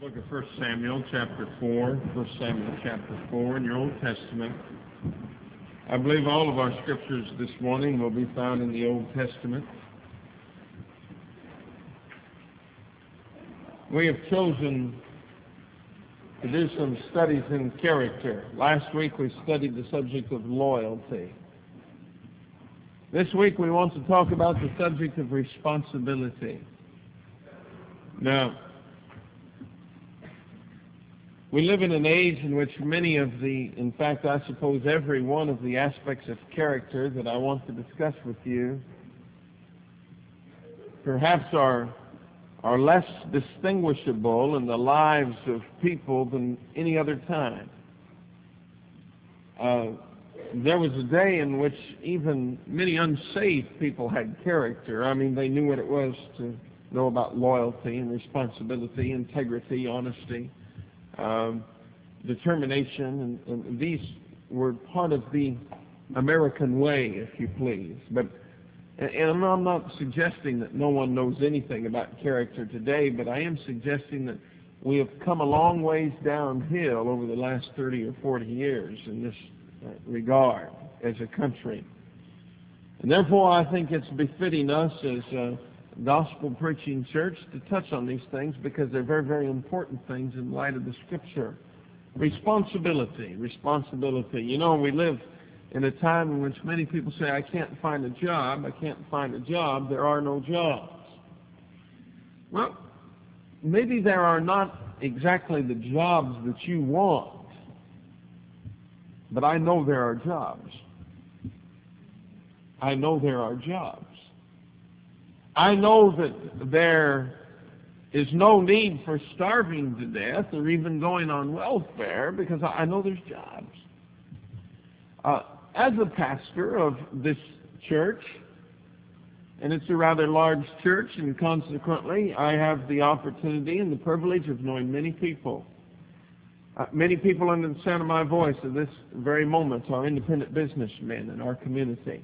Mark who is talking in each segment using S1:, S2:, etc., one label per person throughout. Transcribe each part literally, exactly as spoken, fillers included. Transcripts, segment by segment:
S1: Book of First Samuel, chapter four. First Samuel, chapter four, in your Old Testament. I believe all of our scriptures this morning will be found in the Old Testament. We have chosen to do some studies in character. Last week we studied the subject of loyalty. This week we want to talk about the subject of responsibility. Now, we live in an age in which many of the, in fact, I suppose every one of the aspects of character that I want to discuss with you perhaps are, are less distinguishable in the lives of people than any other time. Uh, there was a day in which even many unsaved people had character. I mean, they knew what it was to know about loyalty and responsibility, integrity, honesty. Um, determination, and, and these were part of the American way, if you please. But, and I'm not suggesting that no one knows anything about character today, but I am suggesting that we have come a long ways downhill over the last thirty or forty years in this regard as a country. And therefore, I think it's befitting us as a gospel preaching church to touch on these things because they're very, very important things in light of the Scripture. Responsibility, responsibility. You know, we live in a time in which many people say, I can't find a job, I can't find a job, there are no jobs. Well, maybe there are not exactly the jobs that you want, but I know there are jobs. I know there are jobs. I know that there is no need for starving to death or even going on welfare because I know there's jobs. Uh, as a pastor of this church, and it's a rather large church, and consequently I have the opportunity and the privilege of knowing many people. Uh, many people under the sound of my voice at this very moment are independent businessmen in our community.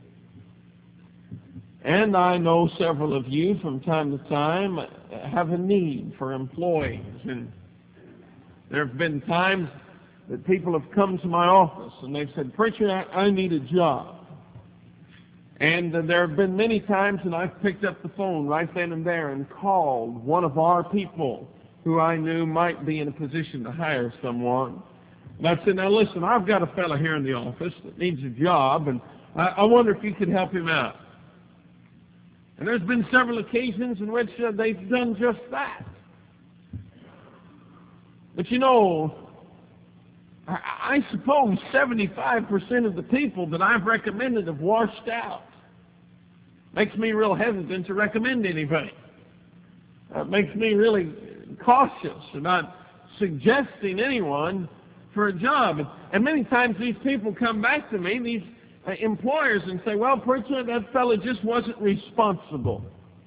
S1: And I know several of you from time to time have a need for employees. And there have been times that people have come to my office and they've said, Preacher, I, I need a job. And uh, there have been many times when I've picked up the phone right then and there and called one of our people who I knew might be in a position to hire someone. And I said, now listen, I've got a fellow here in the office that needs a job, and I, I wonder if you could help him out. And there's been several occasions in which uh, they've done just that. But you know, I, I suppose seventy-five percent of the people that I've recommended have washed out. Makes me real hesitant to recommend anybody. Uh, makes me really cautious about suggesting anyone for a job. And, and many times these people come back to me, these Uh, employers, and say, well, preacher, that fellow just wasn't responsible.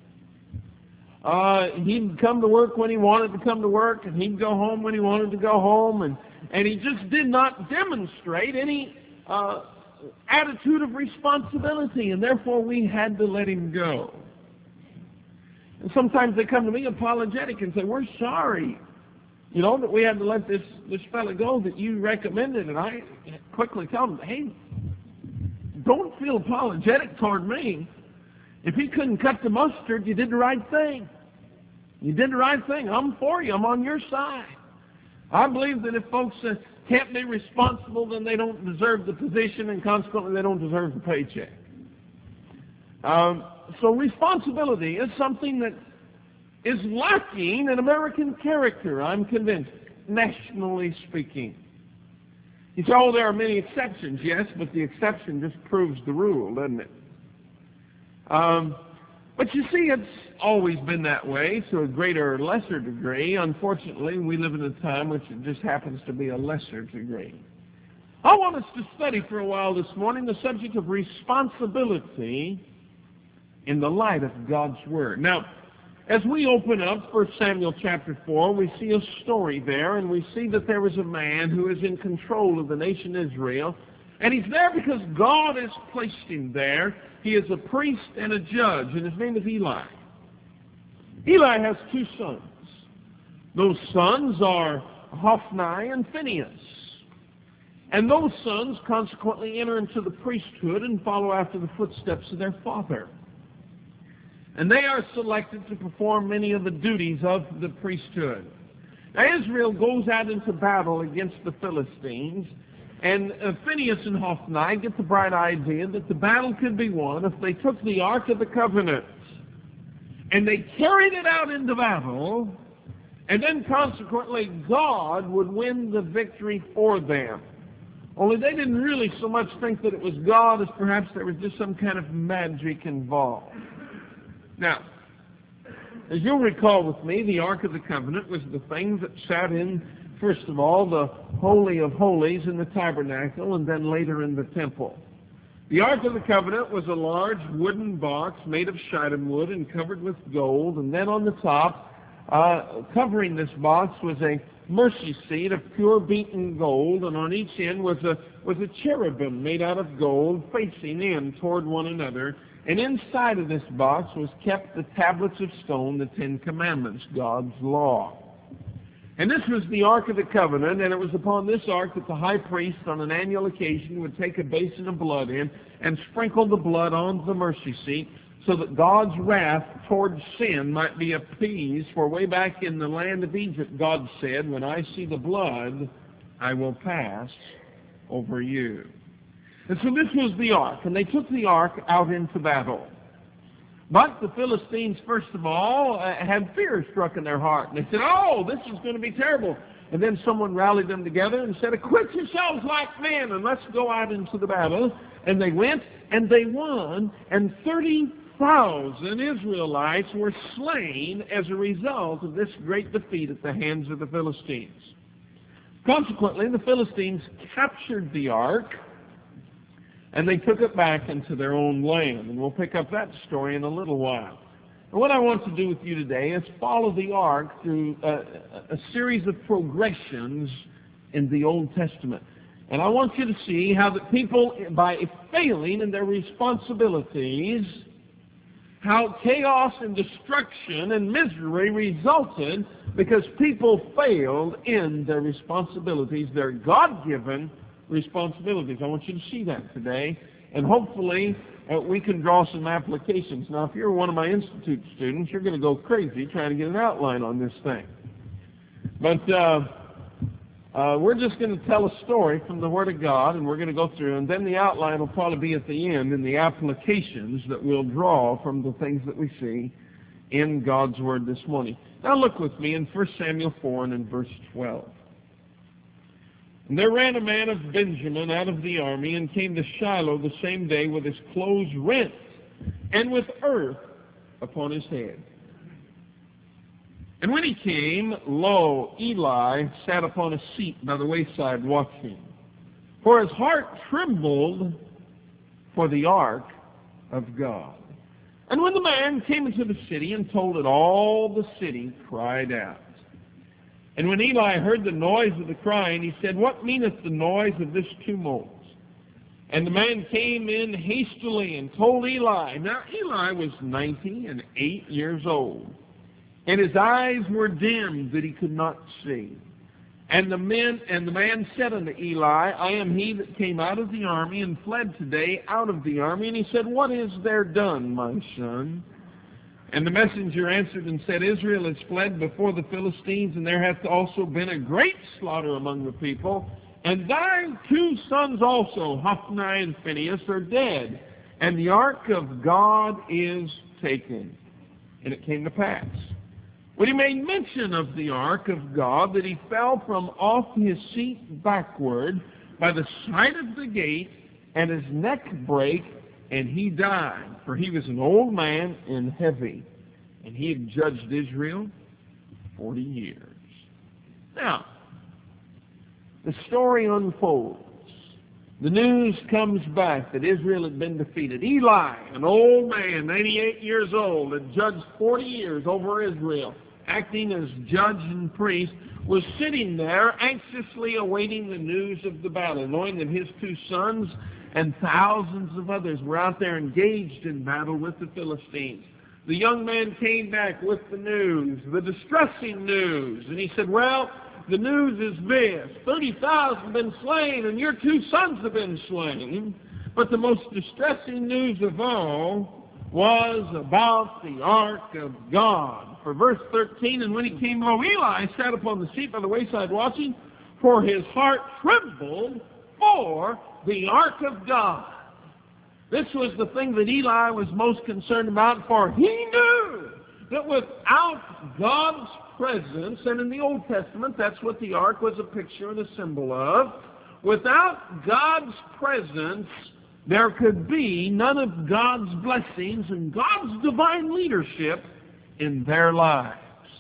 S1: Uh, he'd come to work when he wanted to come to work, and he'd go home when he wanted to go home, and, and he just did not demonstrate any uh, attitude of responsibility, and therefore we had to let him go. And sometimes they come to me apologetic and say, we're sorry, you know, that we had to let this, this fellow go that you recommended, and I quickly tell them, hey, don't feel apologetic toward me. If he couldn't cut the mustard, you did the right thing. You did the right thing. I'm for you. I'm on your side. I believe that if folks uh, can't be responsible, then they don't deserve the position, and consequently they don't deserve the paycheck. Um, so responsibility is something that is lacking in American character, I'm convinced, nationally speaking. You say, oh, there are many exceptions. Yes, but the exception just proves the rule, doesn't it? Um, but you see, it's always been that way to a greater or lesser degree. Unfortunately, we live in a time which it just happens to be a lesser degree. I want us to study for a while this morning the subject of responsibility in the light of God's Word. Now, as we open up First Samuel chapter four, we see a story there, and we see that there was a man who is in control of the nation Israel, and he's there because God has placed him there. He is a priest and a judge, and his name is Eli. Eli has two sons. Those sons are Hophni and Phinehas. And those sons consequently enter into the priesthood and follow after the footsteps of their father. And they are selected to perform many of the duties of the priesthood. Now Israel goes out into battle against the Philistines, and uh, Phinehas and Hophni get the bright idea that the battle could be won if they took the Ark of the Covenant and they carried it out into battle, and then consequently God would win the victory for them. Only they didn't really so much think that it was God as perhaps there was just some kind of magic involved. Now, as you'll recall with me, the Ark of the Covenant was the thing that sat in, first of all, the Holy of Holies in the tabernacle, and then later in the temple. The Ark of the Covenant was a large wooden box made of shittim wood and covered with gold, and then on the top, uh, covering this box, was a mercy seat of pure beaten gold, and on each end was a was a cherubim made out of gold facing in toward one another. And inside of this box was kept the tablets of stone, the Ten Commandments, God's law. And this was the Ark of the Covenant, and it was upon this ark that the high priest on an annual occasion would take a basin of blood in and sprinkle the blood on the mercy seat so that God's wrath towards sin might be appeased. For way back in the land of Egypt, God said, "When I see the blood, I will pass over you." And so this was the ark, and they took the ark out into battle. But the Philistines, first of all, uh, had fear struck in their heart. And they said, "Oh, this is going to be terrible." And then someone rallied them together and said, "Equip yourselves like men, and let's go out into the battle." And they went, and they won, and thirty thousand Israelites were slain as a result of this great defeat at the hands of the Philistines. Consequently, the Philistines captured the ark, and they took it back into their own land. And we'll pick up that story in a little while. And what I want to do with you today is follow the ark through a, a series of progressions in the Old Testament. And I want you to see how that people, by failing in their responsibilities, how chaos and destruction and misery resulted because people failed in their responsibilities, their God-given responsibilities. I want you to see that today, and hopefully uh, we can draw some applications. Now, if you're one of my Institute students, you're going to go crazy trying to get an outline on this thing. But uh, uh, we're just going to tell a story from the Word of God, and we're going to go through, and then the outline will probably be at the end in the applications that we'll draw from the things that we see in God's Word this morning. Now look with me in First Samuel four and in verse twelve. "And there ran a man of Benjamin out of the army, and came to Shiloh the same day with his clothes rent, and with earth upon his head. And when he came, lo, Eli sat upon a seat by the wayside watching. For his heart trembled for the ark of God. And when the man came into the city and told it, all the city cried out. And when Eli heard the noise of the crying, he said, What meaneth the noise of this tumult? And the man came in hastily and told Eli. Now Eli was ninety and eight years old, and his eyes were dimmed that he could not see. And the men and the man said unto Eli, I am he that came out of the army and fled today out of the army. And he said, What is there done, my son? And the messenger answered and said, Israel has fled before the Philistines, and there hath also been a great slaughter among the people. And thy two sons also, Hophni and Phinehas, are dead, and the ark of God is taken. And it came to pass, when he made mention of the ark of God, that he fell from off his seat backward by the side of the gate, and his neck brake, and he died. For he was an old man and heavy, and he had judged Israel forty years. Now, the story unfolds. The news comes back that Israel had been defeated. Eli, an old man, ninety-eight years old, had judged forty years over Israel, acting as judge and priest, was sitting there anxiously awaiting the news of the battle, knowing that his two sons and thousands of others were out there engaged in battle with the Philistines. the young man came back with the news, the distressing news, and he said, well, the news is this, thirty thousand have been slain and your two sons have been slain. But the most distressing news of all was about the ark of God. For verse thirteen, and when he came lo, Eli sat upon the seat by the wayside watching, for his heart trembled for the ark of God. This was the thing that Eli was most concerned about, for he knew that without God's presence, and in the Old Testament that's what the ark was a picture and a symbol of, without God's presence there could be none of God's blessings and God's divine leadership in their lives.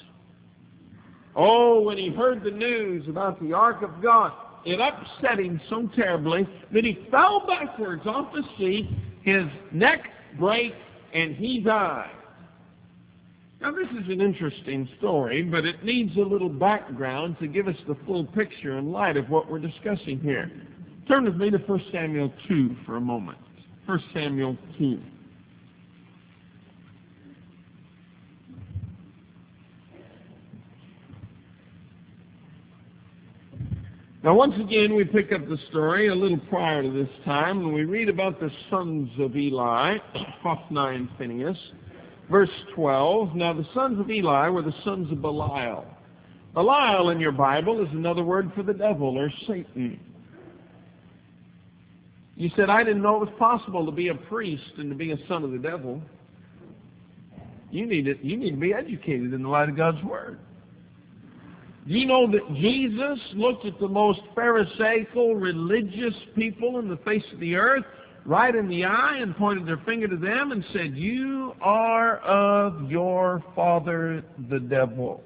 S1: Oh, when he heard the news about the ark of God, it upset him so terribly that he fell backwards off the seat, his neck broke, and he died. Now, this is an interesting story, but it needs a little background to give us the full picture in light of what we're discussing here. Turn with me to First Samuel two for a moment. First Samuel two. Now, once again, we pick up the story a little prior to this time, and we read about the sons of Eli, Hophni and Phinehas. Verse twelve, now the sons of Eli were the sons of Belial. Belial in your Bible is another word for the devil or Satan. You said, I didn't know it was possible to be a priest and to be a son of the devil. You need it. You need to be educated in the light of God's Word. Do you know that Jesus looked at the most pharisaical, religious people in the face of the earth right in the eye and pointed their finger to them and said, you are of your father the devil.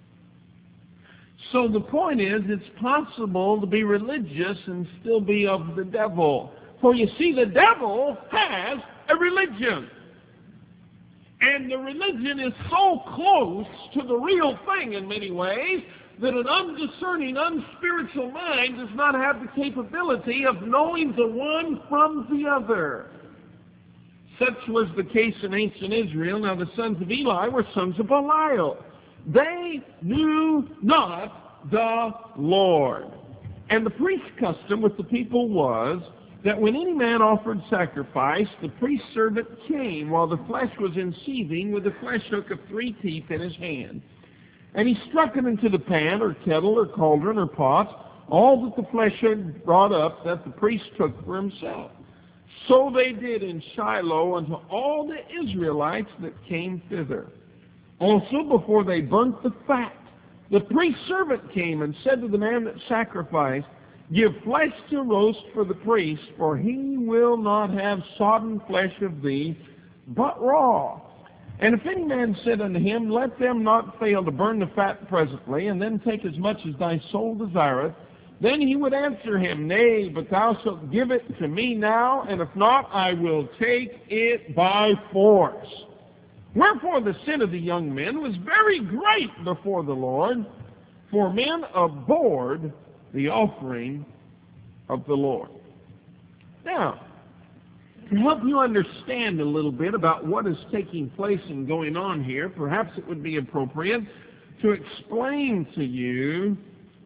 S1: So the point is, it's possible to be religious and still be of the devil. For you see, the devil has a religion. And the religion is so close to the real thing in many ways that an undiscerning, unspiritual mind does not have the capability of knowing the one from the other. Such was the case in ancient Israel. Now the sons of Eli were sons of Belial. They knew not the Lord. And the priest custom with the people was that when any man offered sacrifice, the priest's servant came while the flesh was in seething with a flesh hook of three teeth in his hand. And he struck it into the pan or kettle or cauldron or pot, all that the flesh had brought up that the priest took for himself. So they did in Shiloh unto all the Israelites that came thither. Also before they burnt the fat, the priest's servant came and said to the man that sacrificed, give flesh to roast for the priest, for he will not have sodden flesh of thee, but raw. And if any man said unto him, let them not fail to burn the fat presently, and then take as much as thy soul desireth, then he would answer him, nay, but thou shalt give it to me now, and if not, I will take it by force. Wherefore the sin of the young men was very great before the Lord, for men abhorred the offering of the Lord. Now, to help you understand a little bit about what is taking place and going on here, perhaps it would be appropriate to explain to you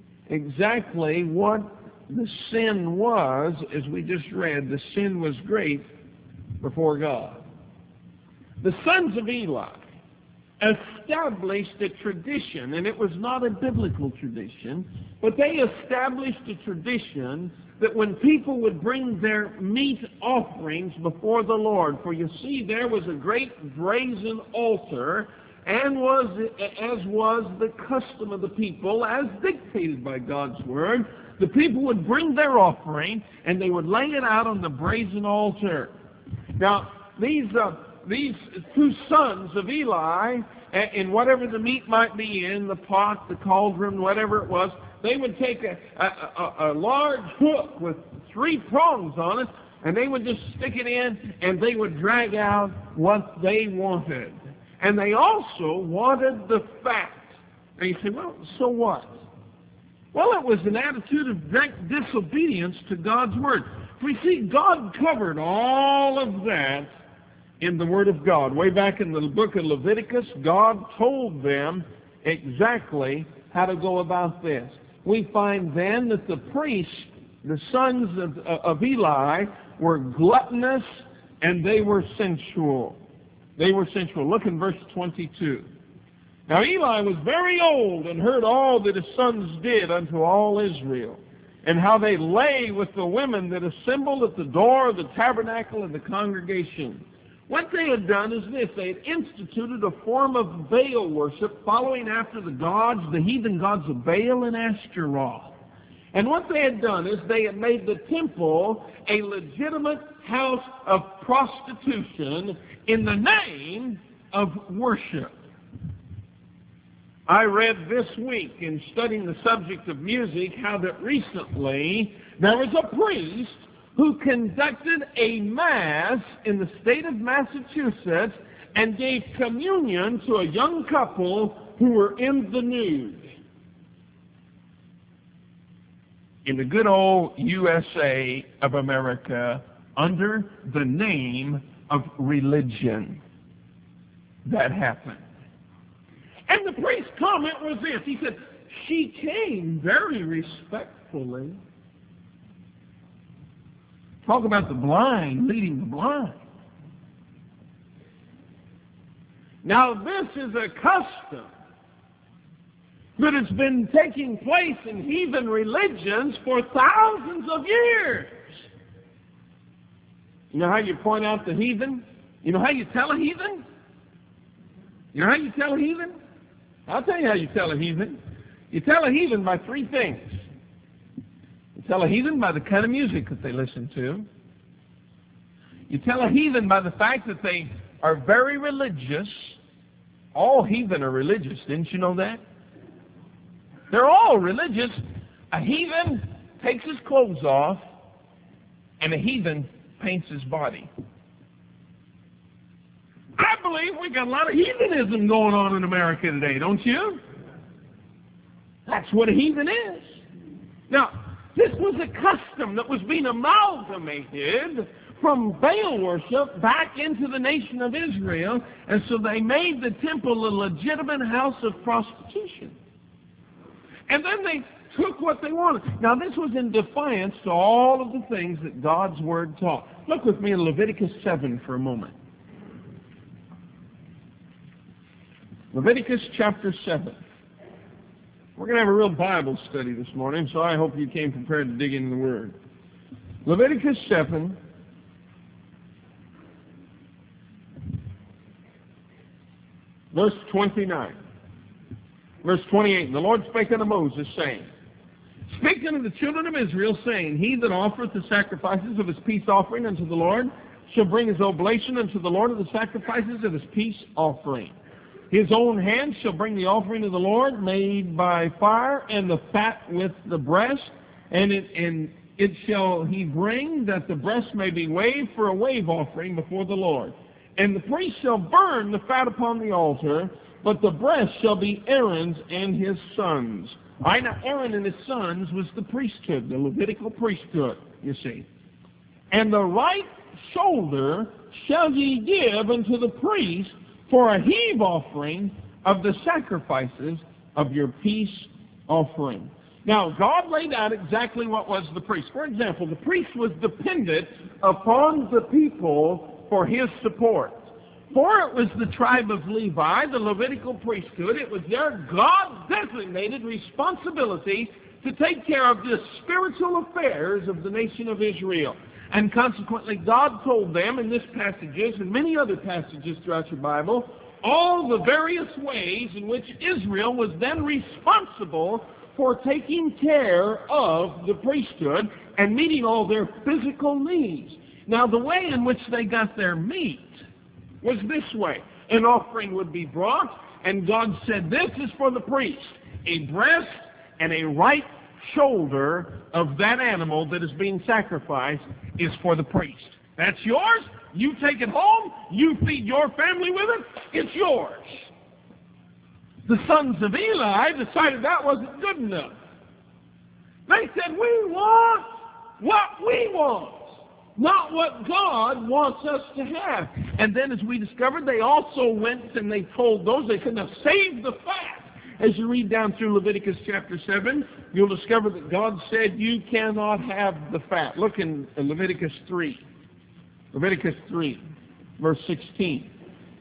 S1: exactly what the sin was. As we just read, the sin was great before God. The sons of Eli established a tradition, and it was not a biblical tradition, but they established a tradition that when people would bring their meat offerings before the Lord, for you see there was a great brazen altar, and was as was the custom of the people, as dictated by God's Word, the people would bring their offering, and they would lay it out on the brazen altar. Now, these uh, these two sons of Eli, in whatever the meat might be in, the pot, the cauldron, whatever it was, they would take a, a, a, a large hook with three prongs on it, and they would just stick it in, and they would drag out what they wanted. And they also wanted the fat. And you say, well, so what? Well, it was an attitude of direct disobedience to God's Word. We see God covered all of that in the Word of God. Way back in the book of Leviticus, God told them exactly how to go about this. We find then that the priests, the sons of, of Eli, were gluttonous and they were sensual. They were sensual. Look in verse twenty-two. Now Eli was very old and heard all that his sons did unto all Israel, and how they lay with the women that assembled at the door of the tabernacle and the congregation. What they had done is this: they had instituted a form of Baal worship, following after the gods, the heathen gods of Baal and Ashtaroth. And what they had done is they had made the temple a legitimate house of prostitution in the name of worship. I read this week in studying the subject of music how that recently there was a priest who conducted a mass in the state of Massachusetts and gave communion to a young couple who were in the nude. In the good old U S A of America, under the name of religion. That happened. And the priest's comment was this. He said, she came very respectfully. Talk about the blind leading the blind. Now this is a custom that has been taking place in heathen religions for thousands of years. You know how you point out the heathen? You know how you tell a heathen? You know how you tell a heathen? I'll tell you how you tell a heathen. You tell a heathen by three things. You tell a heathen by the kind of music that they listen to. You tell a heathen by the fact that they are very religious. All heathen are religious. Didn't you know that? They're all religious. A heathen takes his clothes off, and a heathen paints his body. I believe we got a lot of heathenism going on in America today, don't you? That's what a heathen is. Now, this was a custom that was being amalgamated from Baal worship back into the nation of Israel, and so they made the temple a legitimate house of prostitution. And then they took what they wanted. Now, this was in defiance to all of the things that God's Word taught. Look with me in Leviticus seven for a moment. Leviticus chapter seven. We're going to have a real Bible study this morning, so I hope you came prepared to dig into the Word. Leviticus seven, verse twenty-nine. Verse twenty-eight, and the Lord spake unto Moses, saying, Speak unto the children of Israel, saying, He that offereth the sacrifices of his peace offering unto the Lord shall bring his oblation unto the Lord of the sacrifices of his peace offering. His own hand shall bring the offering of the Lord made by fire, and the fat with the breast, and it, and it shall he bring, that the breast may be waved for a wave offering before the Lord. And the priest shall burn the fat upon the altar, but the breast shall be Aaron's and his sons. I know Aaron and his sons was the priesthood, the Levitical priesthood, you see. And the right shoulder shall ye give unto the priest for a heave offering of the sacrifices of your peace offering. Now, God laid out exactly what was the priest. For example, the priest was dependent upon the people for his support. For it was the tribe of Levi, the Levitical priesthood. It was their God-designated responsibility to take care of the spiritual affairs of the nation of Israel. And consequently, God told them in this passages and many other passages throughout your Bible, all the various ways in which Israel was then responsible for taking care of the priesthood and meeting all their physical needs. Now, the way in which they got their meat was this way. An offering would be brought, and God said, this is for the priest. A breast and a right shoulder of that animal that is being sacrificed is for the priest. That's yours. You take it home. You feed your family with it. It's yours. The sons of Eli decided that wasn't good enough. They said, we want what we want. not what God wants us to have. And then as we discovered, they also went and they told those, they said, now save the fat. As you read down through Leviticus chapter seven, you'll discover that God said you cannot have the fat. Look in Leviticus three. Leviticus three, verse sixteen.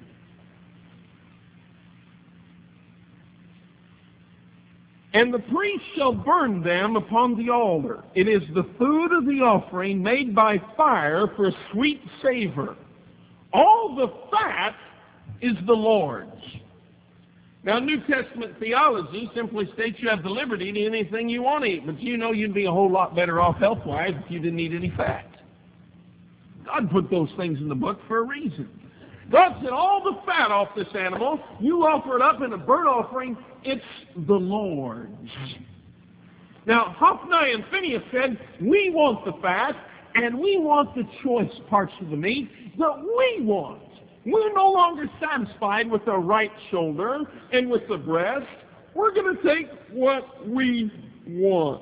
S1: And the priest shall burn them upon the altar. It is the food of the offering made by fire for sweet savor. All the fat is the Lord's. Now, New Testament theology simply states you have the liberty to eat anything you want to eat, but you know you'd be a whole lot better off health-wise if you didn't eat any fat. God put those things in the book for a reason. God said, all the fat off this animal, you offer it up in a burnt offering, it's the Lord's. Now, Hophni and Phinehas said, we want the fat, and we want the choice parts of the meat that we want. We're no longer satisfied with the right shoulder and with the breast. We're going to take what we want.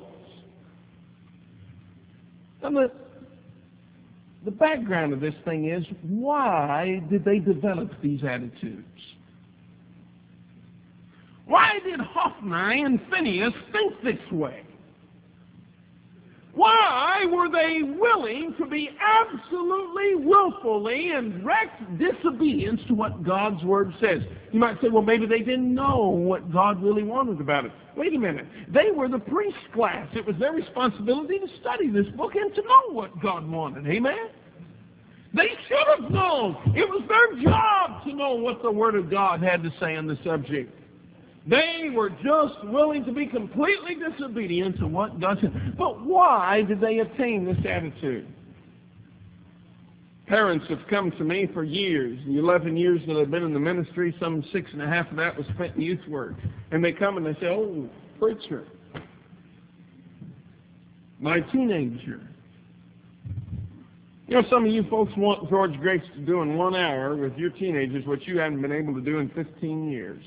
S1: And the, the background of this thing is, why did they develop these attitudes? Why did Hophni and Phinehas think this way? Why were they willing to be absolutely, willfully, in direct disobedience to what God's Word says? You might say, well, maybe they didn't know what God really wanted about it. Wait a minute. They were the priest class. It was their responsibility to study this book and to know what God wanted. Amen? They should have known. It was their job to know what the Word of God had to say on the subject. They were just willing to be completely disobedient to what God said. But why did they attain this attitude? Parents have come to me for years, the eleven years that I've been in the ministry, some six and a half of that was spent in youth work. And they come and they say, oh, preacher, my teenager. You know, some of you folks want George Grace to do in one hour with your teenagers what you haven't been able to do in fifteen years.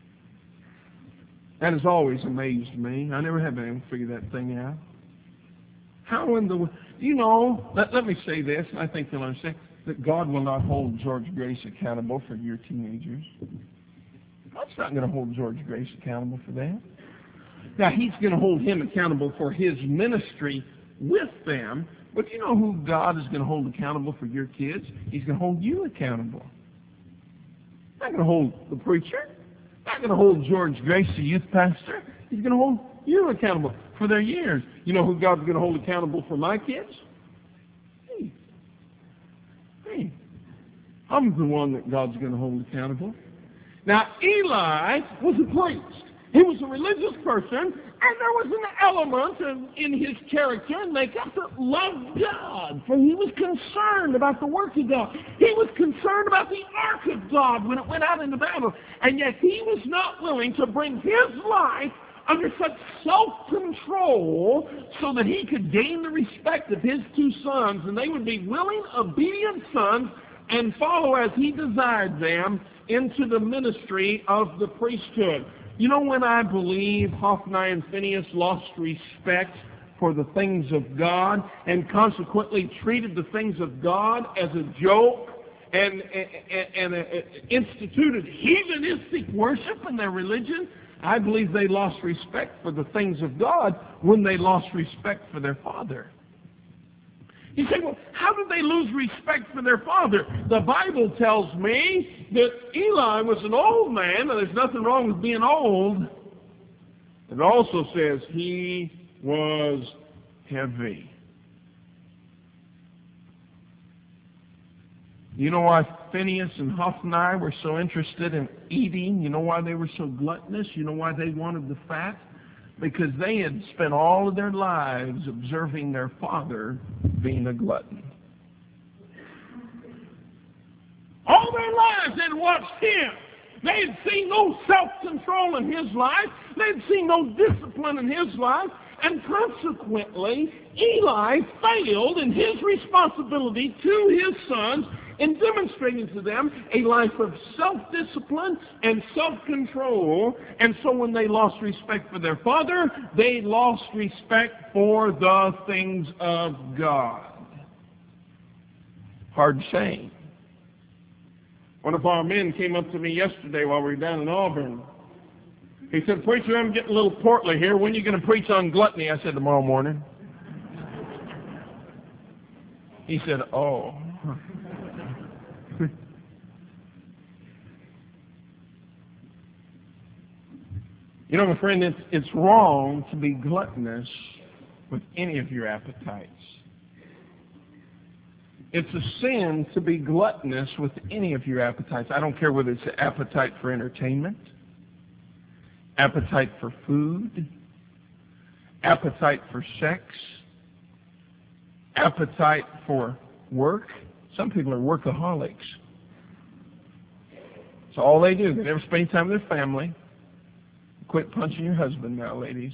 S1: That has always amazed me. I never have been able to figure that thing out. How in the... You know, let, let me say this, and I think you'll understand, that God will not hold George Grace accountable for your teenagers. God's not going to hold George Grace accountable for that. Now, He's going to hold him accountable for his ministry with them, but you know who God is going to hold accountable for your kids? He's going to hold you accountable. He's not going to hold the preacher. Not going to hold George Grace, the youth pastor. He's going to hold you accountable for their years. You know who God's going to hold accountable for my kids? Me. Me. I'm the one that God's going to hold accountable. Now, Eli was a priest. He was a religious person, and there was an element in, in his character and makeup that loved God, for he was concerned about the work of God. He was concerned about the ark of God when it went out into battle, and yet he was not willing to bring his life under such self-control so that he could gain the respect of his two sons, and they would be willing, obedient sons and follow as he desired them into the ministry of the priesthood. You know when I believe Hophni and Phinehas lost respect for the things of God and consequently treated the things of God as a joke and, and, and, and instituted heathenistic worship in their religion? I believe they lost respect for the things of God when they lost respect for their father. You say, well, how did they lose respect for their father? The Bible tells me that Eli was an old man, and there's nothing wrong with being old. It also says he was heavy. You know why Phinehas and Hophni were so interested in eating? You know why they were so gluttonous? You know why they wanted the fat? Because they had spent all of their lives observing their father being a glutton. All their lives they'd watched him. They had seen no self-control in his life. They had seen no discipline in his life. And consequently, Eli failed in his responsibility to his sons in demonstrating to them a life of self-discipline and self-control. And so when they lost respect for their father, they lost respect for the things of God. hard saying. One of our men came up to me yesterday while we were down in Auburn. He said, "Preacher, I'm getting a little portly here. When are you going to preach on gluttony?" I said, "Tomorrow morning." He said, "Oh." You know, my friend, it's, it's wrong to be gluttonous with any of your appetites. It's a sin to be gluttonous with any of your appetites. I don't care whether it's an appetite for entertainment, appetite for food, appetite for sex, appetite for work. Some people are workaholics. It's all they do. They never spend any time with their family. Quit punching your husband now, ladies.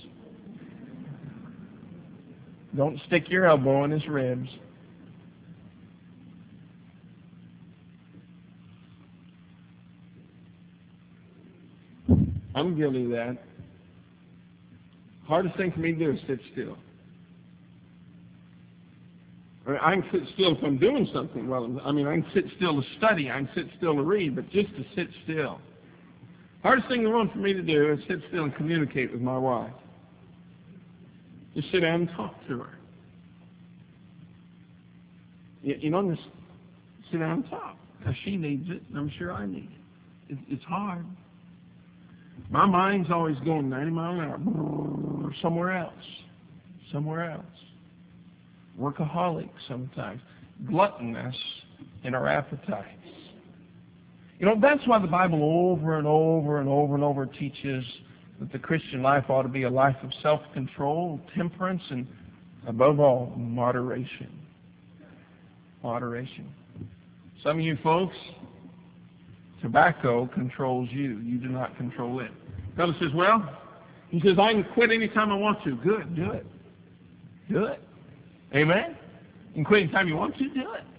S1: Don't stick your elbow in his ribs. I'm guilty of that. Hardest thing for me to do is sit still. I mean, I can sit still if I'm doing something. Well, I mean, I can sit still to study. I can sit still to read, but just to sit still. Hardest thing in the world for me to do is sit still and communicate with my wife. Just sit down and talk to her. You, you know, just sit down and talk. Now, she needs it, and I'm sure I need it. it it's hard. My mind's always going ninety miles an hour, somewhere else, somewhere else. Workaholic sometimes. Gluttonous in our appetites. You know, that's why the Bible over and over and over and over teaches that the Christian life ought to be a life of self-control, temperance, and above all, moderation. Moderation. Some of you folks, tobacco controls you. You do not control it. The fellow says, well, he says, I can quit anytime I want to. Good, do it. Do it. Amen? You can quit anytime you want to. Do it.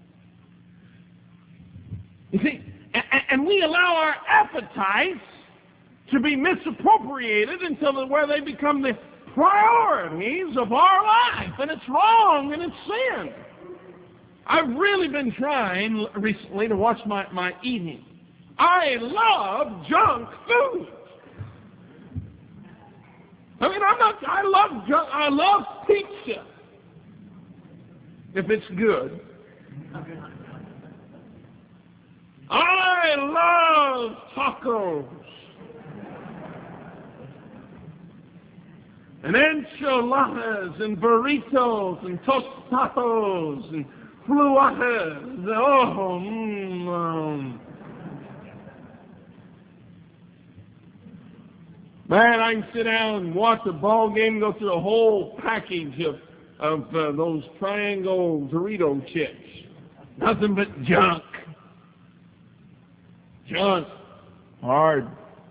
S1: You see, and we allow our appetites to be misappropriated until where they become the priorities of our life. And it's wrong and it's sin. I've really been trying recently to watch my, my eating. I love junk food. I mean, I'm not, I love junk, I love pizza. If it's good. I love tacos. And enchiladas and burritos and tostados and fluatas. Oh, mm, um. Man, I can sit down and watch a ball game and go through a whole package of, of uh, those triangle Dorito chips. Nothing but junk. Junk. Hard.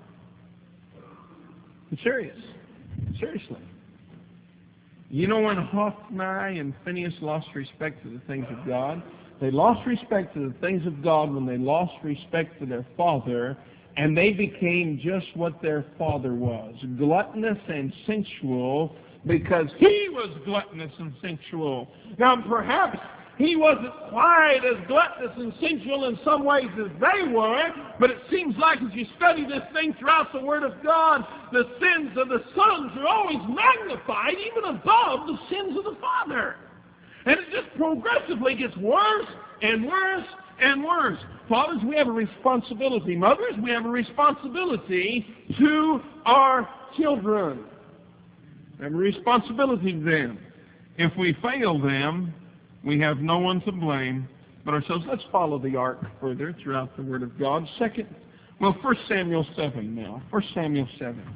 S1: I'm serious. Seriously. You know when Hophni and Phinehas lost respect to the things of God? They lost respect to the things of God when they lost respect for their father, and they became just what their father was, gluttonous and sensual, because he was gluttonous and sensual. Now, perhaps he wasn't quite as gluttonous and sensual in some ways as they were, but it seems like as you study this thing throughout the Word of God, the sins of the sons are always magnified even above the sins of the father. And it just progressively gets worse and worse and worse. Fathers, we have a responsibility. Mothers, we have a responsibility to our children. We have a responsibility to them. If we fail them, we have no one to blame but ourselves. Let's follow the ark further throughout the Word of God. Second, well, First Samuel seven now. First Samuel seven.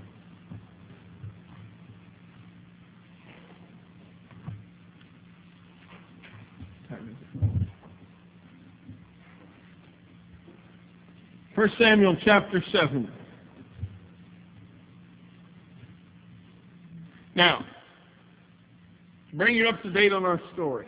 S1: First Samuel chapter seven. Now, to bring you up to date on our story.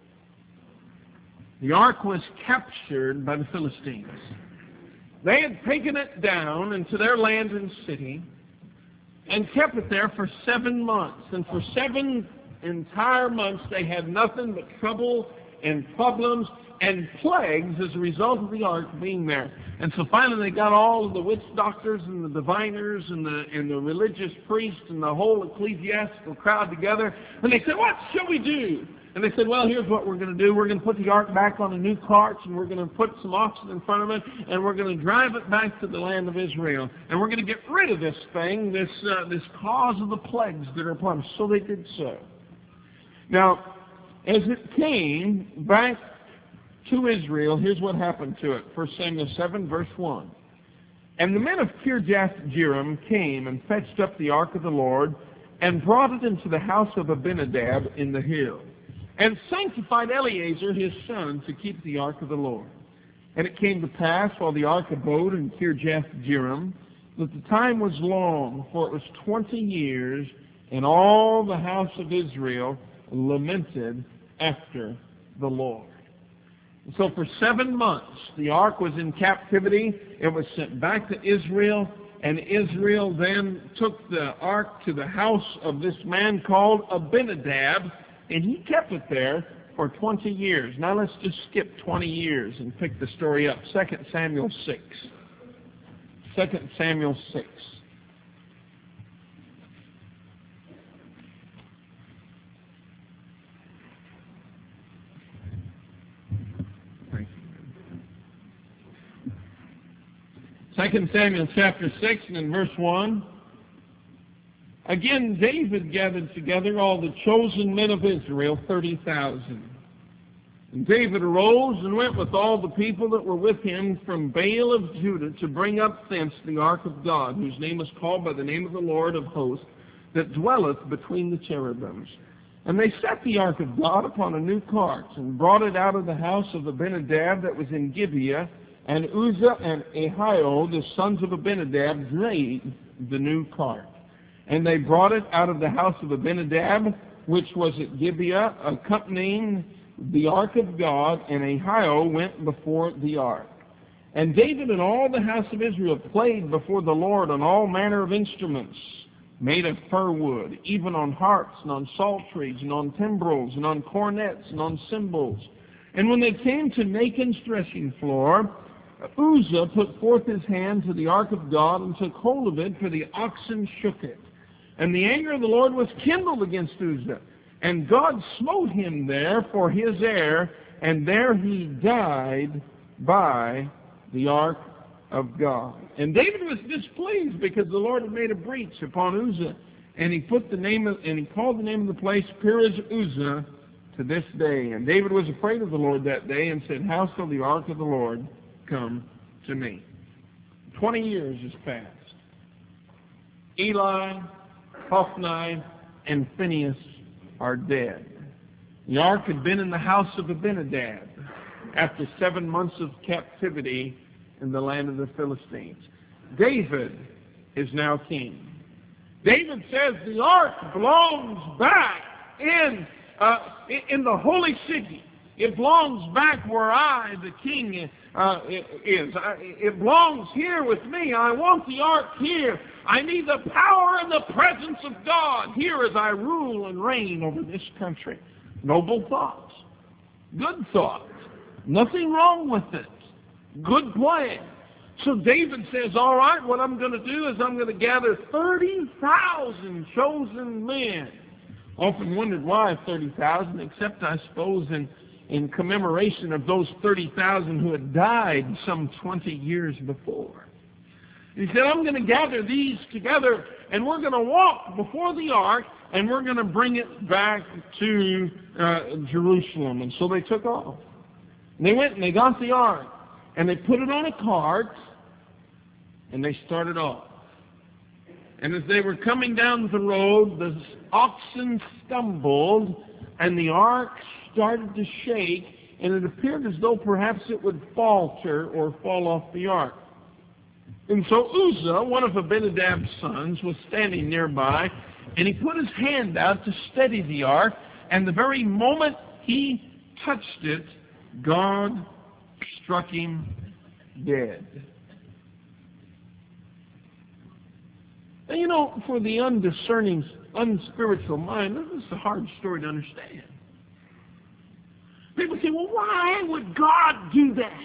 S1: The ark was captured by the Philistines. They had taken it down into their land and city and kept it there for seven months. And for seven entire months they had nothing but trouble and problems. and plagues as a result of the ark being there. And so finally they got all of the witch doctors and the diviners and the and the religious priests and the whole ecclesiastical crowd together, and they said, "What shall we do?" And they said, "Well, here's what we're going to do. We're going to put the ark back on a new cart, and we're going to put some oxen in front of it, and we're going to drive it back to the land of Israel. And we're going to get rid of this thing, this uh, this cause of the plagues that are upon us." So they did so. Now, as it came back to Israel, here's what happened to it. First Samuel seven, verse one. "And the men of Kirjath-jearim came and fetched up the ark of the Lord, and brought it into the house of Abinadab in the hill, and sanctified Eleazar his son to keep the ark of the Lord. And it came to pass, while the ark abode in Kirjath-jearim, that the time was long, for it was twenty years, and all the house of Israel lamented after the Lord." And so for seven months, the ark was in captivity. It was sent back to Israel, and Israel then took the ark to the house of this man called Abinadab, and he kept it there for twenty years. Now let's just skip twenty years and pick the story up. Second Samuel six. Second Samuel six. Second Samuel chapter six and in verse one. "Again David gathered together all the chosen men of Israel, thirty thousand. And David arose and went with all the people that were with him from Baal of Judah to bring up thence the ark of God, whose name is called by the name of the Lord of hosts, that dwelleth between the cherubims. And they set the ark of God upon a new cart, and brought it out of the house of Abinadab that was in Gibeah, and Uzzah and Ahio, the sons of Abinadab, drave the new cart. And they brought it out of the house of Abinadab, which was at Gibeah, accompanying the ark of God, and Ahio went before the ark. And David and all the house of Israel played before the Lord on all manner of instruments made of fir wood, even on harps and on psalteries and on timbrels and on cornets and on cymbals. And when they came to Nachon's threshing floor, Uzzah put forth his hand to the ark of God and took hold of it, for the oxen shook it. And the anger of the Lord was kindled against Uzzah, and God smote him there for his error, and there he died by the ark of God. And David was displeased because the Lord had made a breach upon Uzzah, and he put the name of, and he called the name of the place Perez Uzzah to this day. And David was afraid of the Lord that day, and said, "How shall the ark of the Lord come to me?" Twenty years has passed. Eli, Hophni, and Phinehas are dead. The ark had been in the house of Abinadab after seven months of captivity in the land of the Philistines. David is now king. David says the ark belongs back in uh, in the holy city. It belongs back where I, the king, uh, is. It belongs here with me. I want the ark here. I need the power and the presence of God here as I rule and reign over this country. Noble thoughts. Good thoughts. Nothing wrong with it. Good plan. So David says, all right, what I'm going to do is I'm going to gather thirty thousand chosen men. Often wondered why thirty thousand, except I suppose in in commemoration of those thirty thousand who had died some twenty years before. He said, I'm going to gather these together, and we're going to walk before the ark, and we're going to bring it back to uh, Jerusalem. And so they took off. And they went and they got the ark, and they put it on a cart, and they started off. And as they were coming down the road, the oxen stumbled, and the ark started to shake, and it appeared as though perhaps it would falter or fall off the ark. And so Uzzah, one of Abinadab's sons, was standing nearby, and he put his hand out to steady the ark, and the very moment he touched it, God struck him dead. And you know, for the undiscerning, unspiritual mind, this is a hard story to understand. People say, well, why would God do that?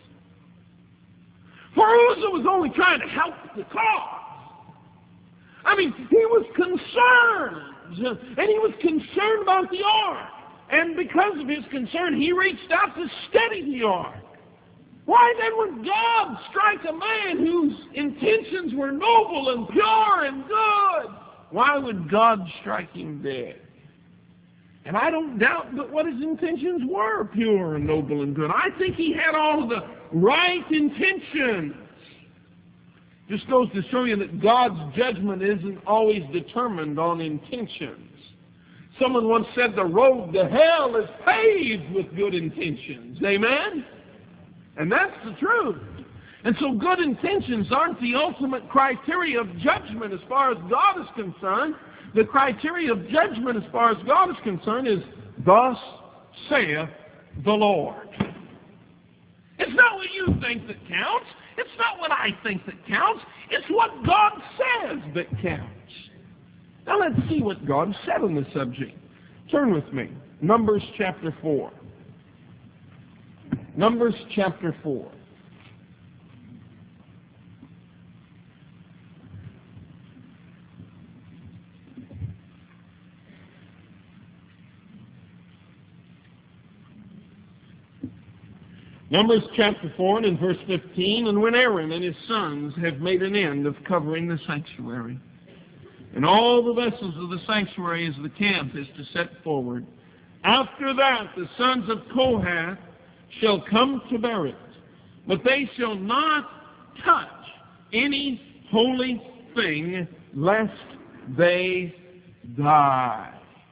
S1: For Uzzah was only trying to help the cause. I mean, he was concerned, and he was concerned about the ark. And because of his concern, he reached out to steady the ark. Why then would God strike a man whose intentions were noble and pure and good? Why would God strike him dead? And I don't doubt that what his intentions were pure and noble and good. I think he had all of the right intentions. Just goes to show you that God's judgment isn't always determined on intentions. Someone once said the road to hell is paved with good intentions. Amen? And that's the truth. And so good intentions aren't the ultimate criteria of judgment as far as God is concerned. The criteria of judgment as far as God is concerned is, thus saith the Lord. It's not what you think that counts. It's not what I think that counts. It's what God says that counts. Now let's see what God said on the subject. Turn with me. Numbers chapter four. Numbers chapter four. Numbers chapter four and in verse fifteen, and when Aaron and his sons have made an end of covering the sanctuary, and all the vessels of the sanctuary as the camp is to set forward, after that the sons of Kohath shall come to bear it, but they shall not touch any holy thing, lest they die.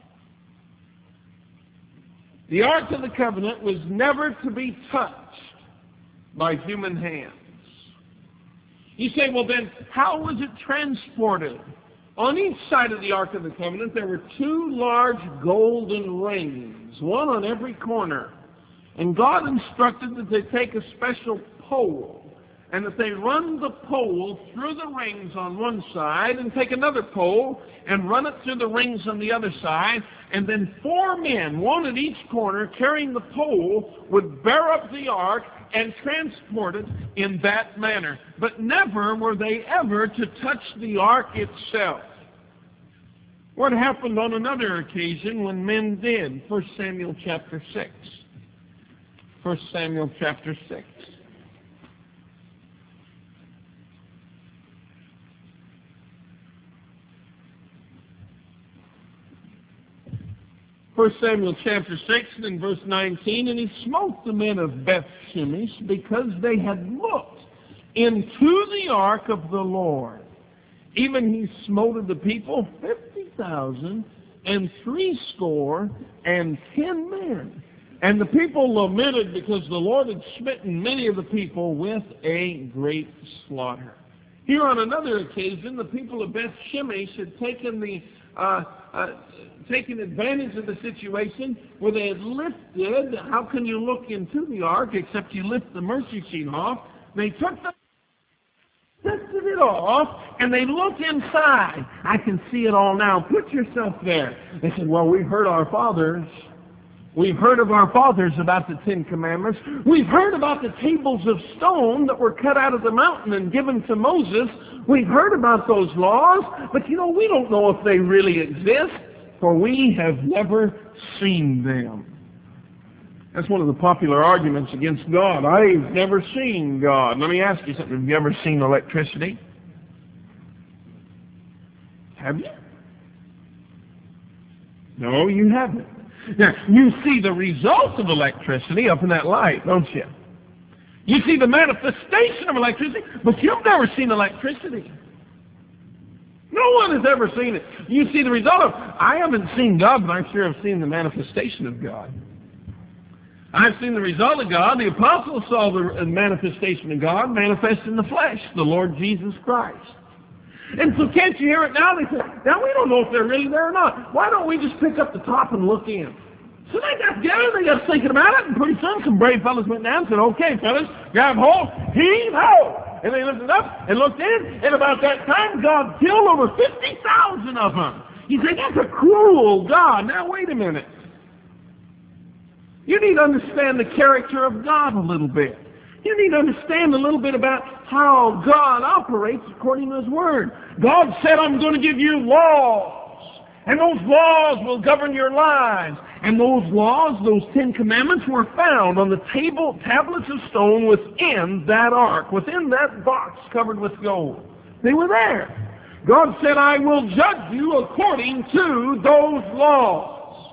S1: The Ark of the Covenant was never to be touched by human hands. You say, well then, how was it transported? On each side of the Ark of the Covenant, there were two large golden rings, one on every corner. And God instructed that they take a special pole, and that they run the pole through the rings on one side, and take another pole and run it through the rings on the other side, and then four men, one at each corner, carrying the pole, would bear up the ark and transport it in that manner. But never were they ever to touch the ark itself. What happened on another occasion when men did? First Samuel chapter six. First Samuel chapter six. First Samuel chapter six and in verse nineteen, and he smote the men of Beth Shemesh because they had looked into the ark of the Lord. Even he smote the people fifty thousand and threescore and ten men. And the people lamented because the Lord had smitten many of the people with a great slaughter. Here on another occasion, the people of Beth Shemesh had taken the uh, uh, taken advantage of the situation where they had lifted. How can you look into the ark except you lift the mercy seat off? They took the lifted it off, and they looked inside. I can see it all now. Put yourself there. They said, well, we've heard our fathers. We've heard of our fathers about the Ten Commandments. We've heard about the tables of stone that were cut out of the mountain and given to Moses. We've heard about those laws, but you know, we don't know if they really exist, for we have never seen them. That's one of the popular arguments against God. I've never seen God. Let me ask you something. Have you ever seen electricity? Have you? No, you haven't. Now, you see the result of electricity up in that light, don't you? You see the manifestation of electricity, but you've never seen electricity. No one has ever seen it. You see the result of, I haven't seen God, but I sure have seen the manifestation of God. I've seen the result of God. The apostles saw the manifestation of God manifest in the flesh, the Lord Jesus Christ. And so can't you hear it now? They say, now we don't know if they're really there or not. Why don't we just pick up the top and look in? So they got together, they got thinking about it, and pretty soon some brave fellows went down and said, okay, fellas, grab hold, heave ho! And they lifted up and looked in, and about that time, God killed over fifty thousand of them. You say, that's a cruel God. Now, wait a minute. You need to understand the character of God a little bit. You need to understand a little bit about how God operates according to His Word. God said, I'm going to give you laws, and those laws will govern your lives. And those laws, those Ten Commandments, were found on the table, tablets of stone within that ark, within that box covered with gold. They were there. God said, I will judge you according to those laws.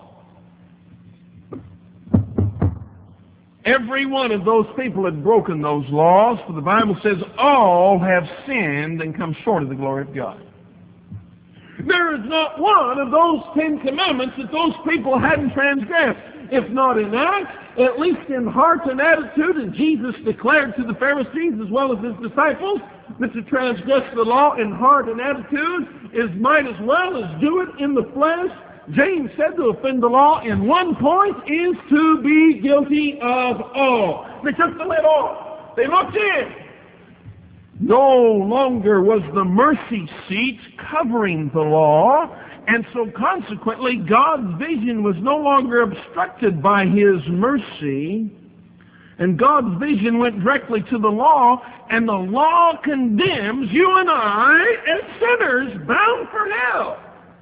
S1: Every one of those people had broken those laws, for the Bible says all have sinned and come short of the glory of God. There is not one of those Ten Commandments that those people hadn't transgressed. If not in act, at least in heart and attitude, and Jesus declared to the Pharisees as well as His disciples that to transgress the law in heart and attitude is might as well as do it in the flesh. James said to offend the law in one point is to be guilty of all. They took the lid off. They looked in. No longer was the mercy seat covering the law, and so consequently God's vision was no longer obstructed by His mercy, and God's vision went directly to the law, and the law condemns you and I as sinners bound for hell.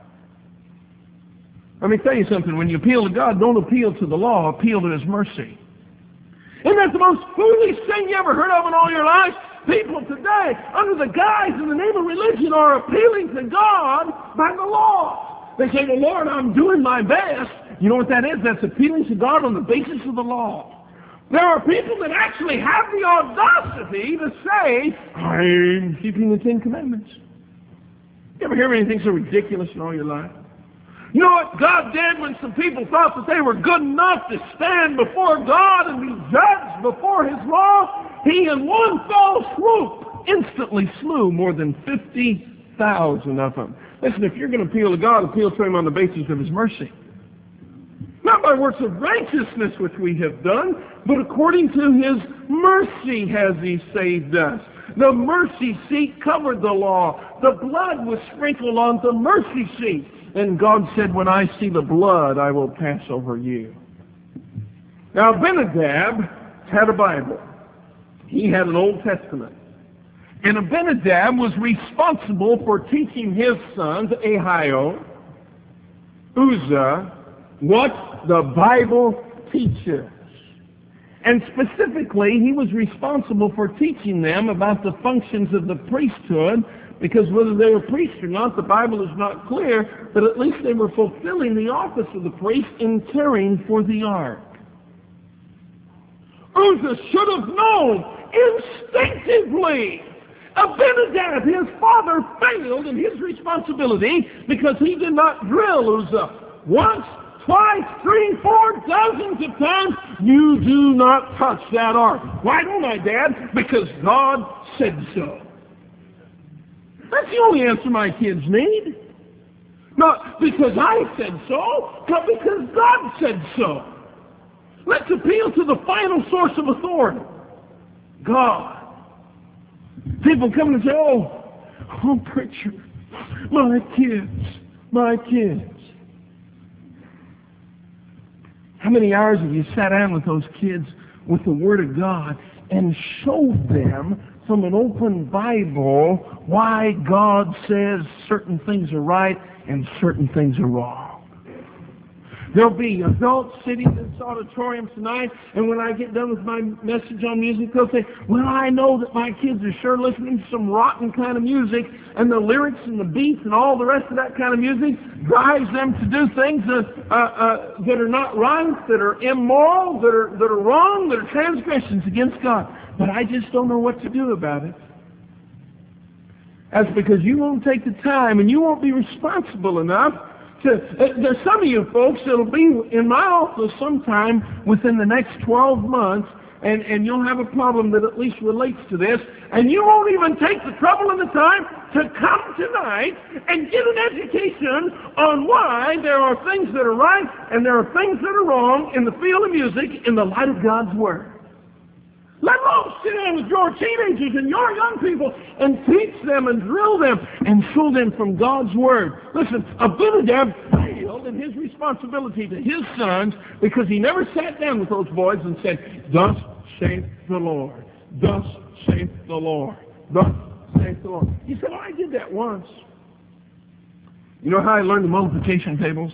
S1: Let me tell you something. When you appeal to God, don't appeal to the law. Appeal to His mercy. Isn't that the most foolish thing you ever heard of in all your life? People today, under the guise in the name of religion, are appealing to God by the law. They say, well, Lord, I'm doing my best. You know what that is? That's appealing to God on the basis of the law. There are people that actually have the audacity to say, I'm keeping the Ten Commandments. You ever hear anything so ridiculous in all your life? You know what God did when some people thought that they were good enough to stand before God and be judged before His law? He, in one fell swoop, instantly slew more than fifty thousand of them. Listen, if you're going to appeal to God, appeal to Him on the basis of His mercy. Not by works of righteousness which we have done, but according to His mercy has He saved us. The mercy seat covered the law. The blood was sprinkled on the mercy seat. And God said, when I see the blood, I will pass over you. Now, Abinadab had a Bible. He had an Old Testament. And Abinadab was responsible for teaching his sons, Ahio, Uzzah, what the Bible teaches. And specifically, he was responsible for teaching them about the functions of the priesthood, because whether they were priests or not, the Bible is not clear, but at least they were fulfilling the office of the priest in caring for the ark. Uzzah should have known instinctively. Abinadab, his father, failed in his responsibility because he did not drill Uzzah once, twice, three, four, dozens of times. You do not touch that ark. Why don't I, Dad? Because God said so. That's the only answer my kids need. Not because I said so, but because God said so. Let's appeal to the final source of authority, God. People come and say, oh, oh, preacher, my kids, my kids. How many hours have you sat down with those kids with the Word of God and showed them from an open Bible why God says certain things are right and certain things are wrong? There'll be adults sitting in this auditorium tonight, and when I get done with my message on music, they'll say, well, I know that my kids are sure listening to some rotten kind of music, and the lyrics and the beats and all the rest of that kind of music drives them to do things that, uh, uh, that are not right, that are immoral, that are, that are wrong, that are transgressions against God. But I just don't know what to do about it. That's because you won't take the time and you won't be responsible enough to... Uh, there's some of you folks that will be in my office sometime within the next twelve months, and, and you'll have a problem that at least relates to this, and you won't even take the trouble and the time to come tonight and get an education on why there are things that are right and there are things that are wrong in the field of music in the light of God's Word. Let alone sit down with your teenagers and your young people and teach them and drill them and show them from God's Word. Listen, Abinadab failed it his responsibility to his sons because he never sat down with those boys and said, thus saith the Lord, thus saith the Lord, thus saith the Lord. He said, oh, I did that once. You know how I learned the multiplication tables?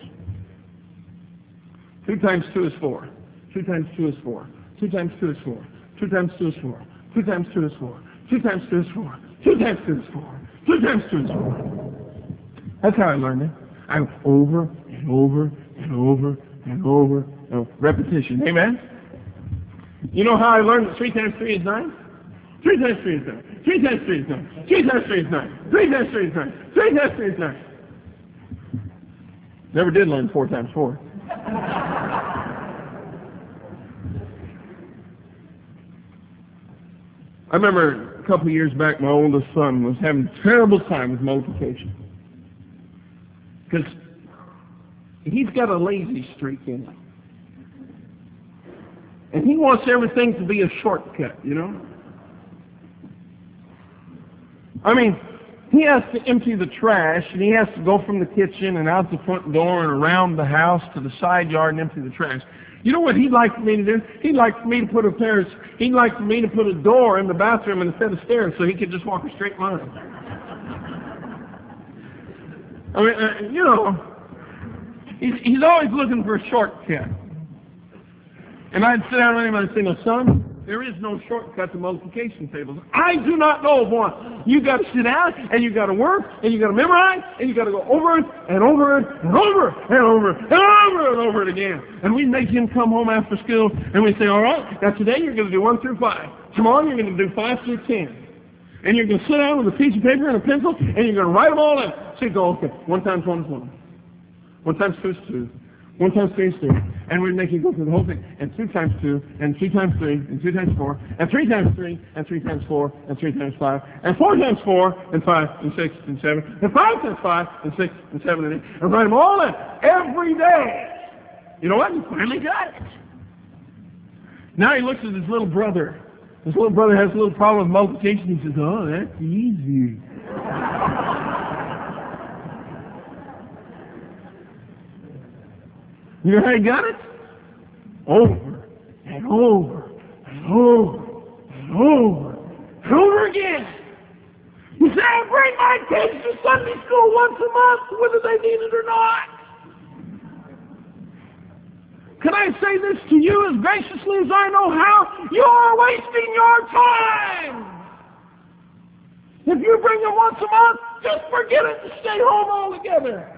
S1: Two times two is four. Two times two is four. Two times two is four. Two times two is four. Two times two is four. Two times two is four. Two times two is four. Two times two is four. That's how I learned it. I went over and over and over and over. And repetition. Amen? You know how I learned that three times three is nine? Three times three is nine. Three times three is nine. Three times three is nine. Three times three is nine. Three times three is nine. Never did learn four times four. I remember a couple of years back, my oldest son was having a terrible time with multiplication. Because he's got a lazy streak in him. And he wants everything to be a shortcut, you know? I mean, he has to empty the trash, and he has to go from the kitchen and out the front door and around the house to the side yard and empty the trash. You know what he'd like for me to do? He'd like for me to put a pair of, he'd like for me to put a door in the bathroom instead of stairs so he could just walk a straight line. I mean, uh, you know, he's, he's always looking for a shortcut. And I'd sit down with him and I'd say, no, son, there is no shortcut to multiplication tables. I do not know of one. You got to sit down, and you got to work, and you got to memorize, and you got to go over it, and over it, and over it, and over it, and over it, and over it again. And we make him come home after school, and we say, all right, now today you're going to do one through five. Tomorrow you're going to do five through ten. And you're going to sit down with a piece of paper and a pencil, and you're going to write them all in. So you go, okay, one times one is one. One times two is two. One times three is three. And we make you go through the whole thing. And two times two, and two times three, and two times four, and three times three, and three times four, and three times five, and four times four, and five, and six, and seven, and five times five, and six, and seven, and eight. And write them all in every day. You know what? He finally got it. Now he looks at his little brother. His little brother has a little problem with multiplication. He says, oh, that's easy. You know how he got it? Over and over and over and over and over again. You say, I bring my kids to Sunday school once a month, whether they need it or not. Can I say this to you as graciously as I know how? You are wasting your time. If you bring them once a month, just forget it and stay home altogether.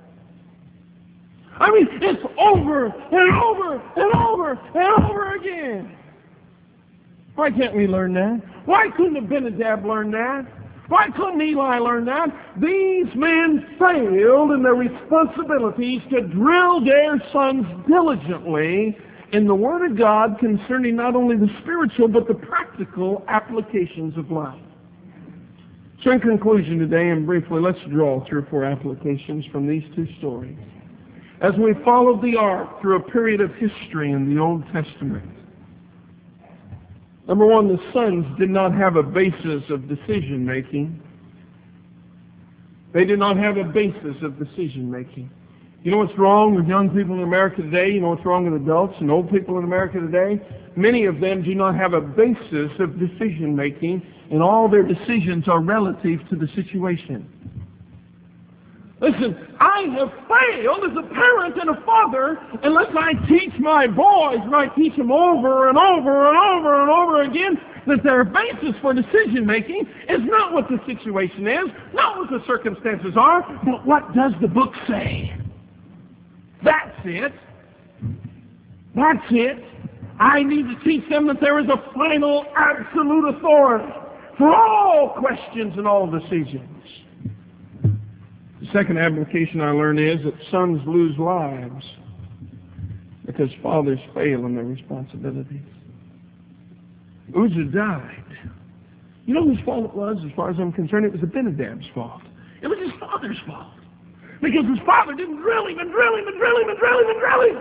S1: I mean, it's over and over and over and over again. Why can't we learn that? Why couldn't Abinadab learn that? Why couldn't Eli learn that? These men failed in their responsibilities to drill their sons diligently in the Word of God concerning not only the spiritual but the practical applications of life. So in conclusion today, and briefly, let's draw three or four applications from these two stories. As we followed the ark through a period of history in the Old Testament. Number one, the sons did not have a basis of decision making. They did not have a basis of decision making. You know what's wrong with young people in America today? You know what's wrong with adults and old people in America today? Many of them do not have a basis of decision making, and all their decisions are relative to the situation. Listen, I have failed as a parent and a father unless I teach my boys, and I teach them over and over and over and over again, that their basis for decision making is not what the situation is, not what the circumstances are, but what does the book say? That's it. That's it. I need to teach them that there is a final, absolute authority for all questions and all decisions. The second application I learned is that sons lose lives because fathers fail in their responsibilities. Uzzah died. You know whose fault it was? As far as I'm concerned, it was Abinadab's fault. It was his father's fault. Because his father didn't drill him and drill him and drill him and drill him and drill him.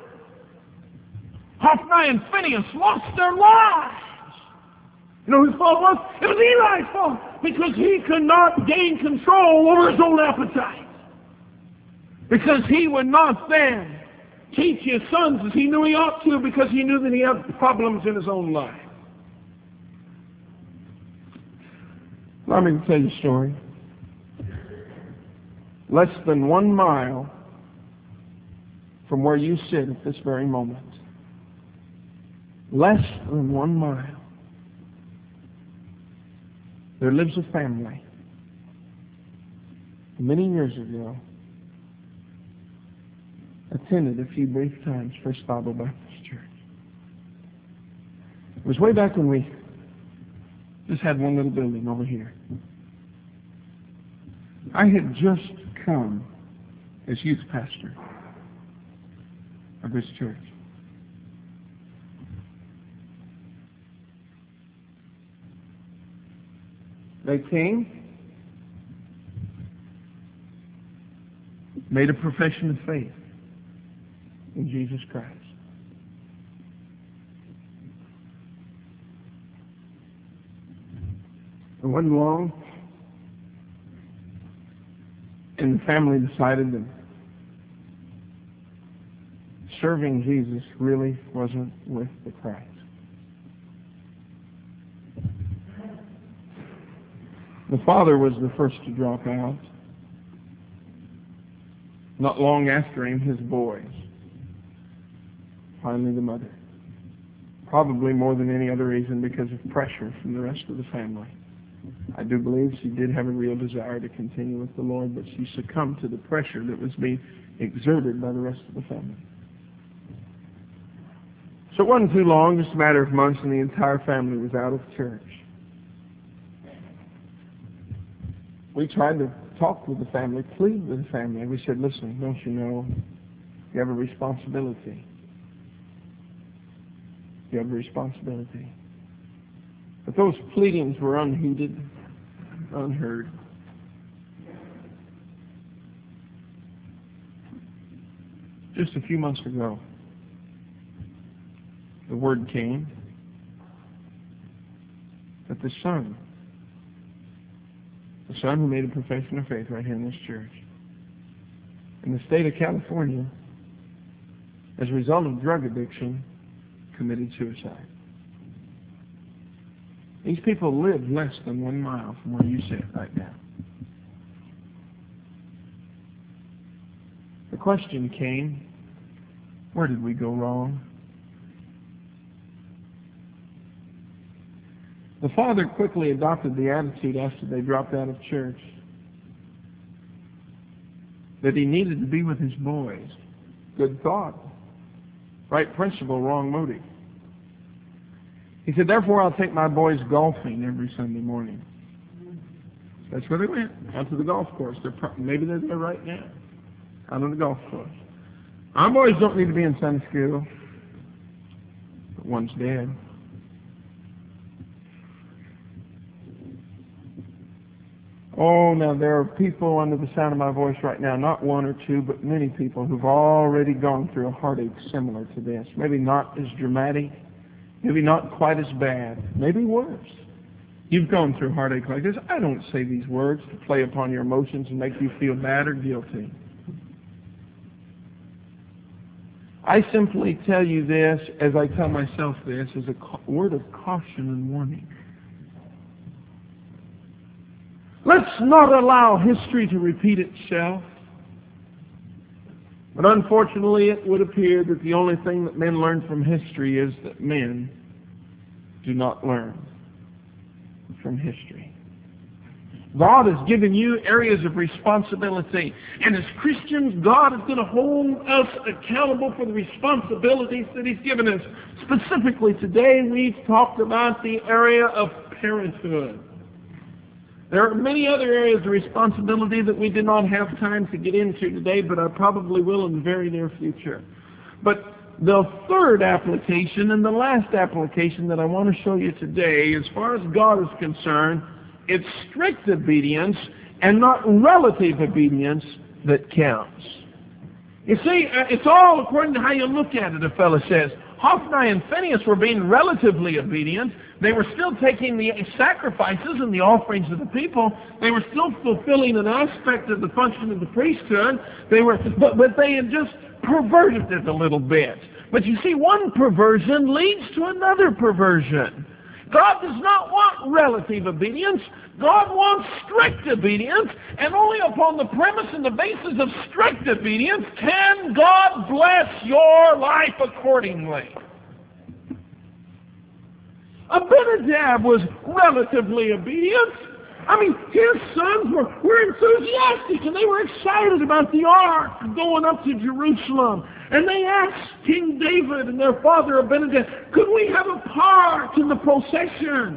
S1: Hophni and Phinehas lost their lives. You know whose fault it was? It was Eli's fault, because he could not gain control over his own appetite. Because he would not then teach his sons as he knew he ought to, because he knew that he had problems in his own life. Allow me to tell you a story. Less than one mile from where you sit at this very moment, less than one mile, there lives a family. Many years ago, attended a few brief times First Bible Baptist Church. It was way back when we just had one little building over here. I had just come as youth pastor of this church. They came, made a profession of faith in Jesus Christ. It wasn't long, and the family decided that serving Jesus really wasn't worth the price. The father was the first to drop out. Not long after him, his boys. Finally, the mother. Probably more than any other reason because of pressure from the rest of the family. I do believe she did have a real desire to continue with the Lord, but she succumbed to the pressure that was being exerted by the rest of the family. So it wasn't too long, just a matter of months, and the entire family was out of church. We tried to talk with the family, plead with the family. We said, listen, don't you know, you have a responsibility. You have a responsibility. But those pleadings were unheeded, unheard. Just a few months ago, the word came that the son, the son who made a profession of faith right here in this church, in the state of California, as a result of drug addiction, committed suicide. These people live less than one mile from where you sit right now. The question came, where did we go wrong? The father quickly adopted the attitude after they dropped out of church that he needed to be with his boys. Good thought. Right principle, wrong motive. He said, therefore I'll take my boys golfing every Sunday morning. That's where they went, out to the golf course. They're pro- maybe they're there right now, out on the golf course. Our boys don't need to be in Sunday school, but one's dead. Oh, now there are people under the sound of my voice right now, not one or two, but many people who've already gone through a heartache similar to this. Maybe not as dramatic, maybe not quite as bad, maybe worse. You've gone through heartache like this. I don't say these words to play upon your emotions and make you feel bad or guilty. I simply tell you this, as I tell myself this, as a word of caution and warning. Let's not allow history to repeat itself. But unfortunately, it would appear that the only thing that men learn from history is that men do not learn from history. God has given you areas of responsibility. And as Christians, God is going to hold us accountable for the responsibilities that He's given us. Specifically today, we've talked about the area of parenthood. There are many other areas of responsibility that we did not have time to get into today, but I probably will in the very near future. But the third application and the last application that I want to show you today, as far as God is concerned, it's strict obedience and not relative obedience that counts. You see, it's all according to how you look at it, a fellow says. Hophni and Phinehas were being relatively obedient. They were still taking the sacrifices and the offerings of the people. They were still fulfilling an aspect of the function of the priesthood. They were, but, but they had just perverted it a little bit. But you see, one perversion leads to another perversion. God does not want relative obedience. God wants strict obedience, and only upon the premise and the basis of strict obedience can God bless your life accordingly. Abinadab was relatively obedient. I mean, his sons were, were enthusiastic, and they were excited about the ark going up to Jerusalem. And they asked King David and their father Abinadab, could we have a part in the procession?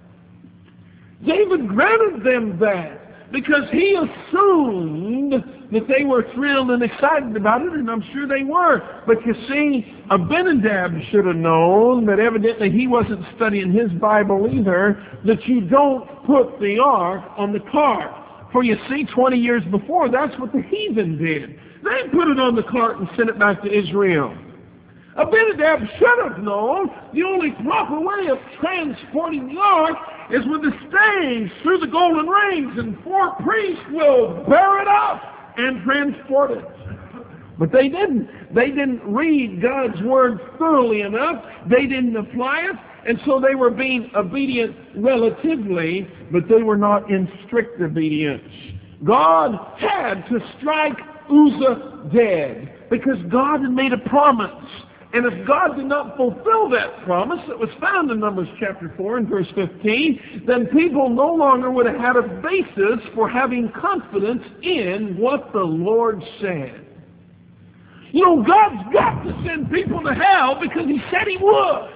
S1: David granted them that because he assumed that they were thrilled and excited about it, and I'm sure they were. But you see, Abinadab should have known that evidently he wasn't studying his Bible either, that you don't put the ark on the cart. For you see, twenty years before, that's what the heathen did. They put it on the cart and sent it back to Israel. Abinadab should have known the only proper way of transporting the ark is with the stage through the golden rings, and four priests will bear it up and transport it. But they didn't. They didn't read God's word thoroughly enough. They didn't apply it, and so they were being obedient relatively, but they were not in strict obedience. God had to strike Uzzah dead because God had made a promise. And if God did not fulfill that promise that was found in Numbers chapter four and verse fifteen, then people no longer would have had a basis for having confidence in what the Lord said. You know, God's got to send people to hell because He said He would.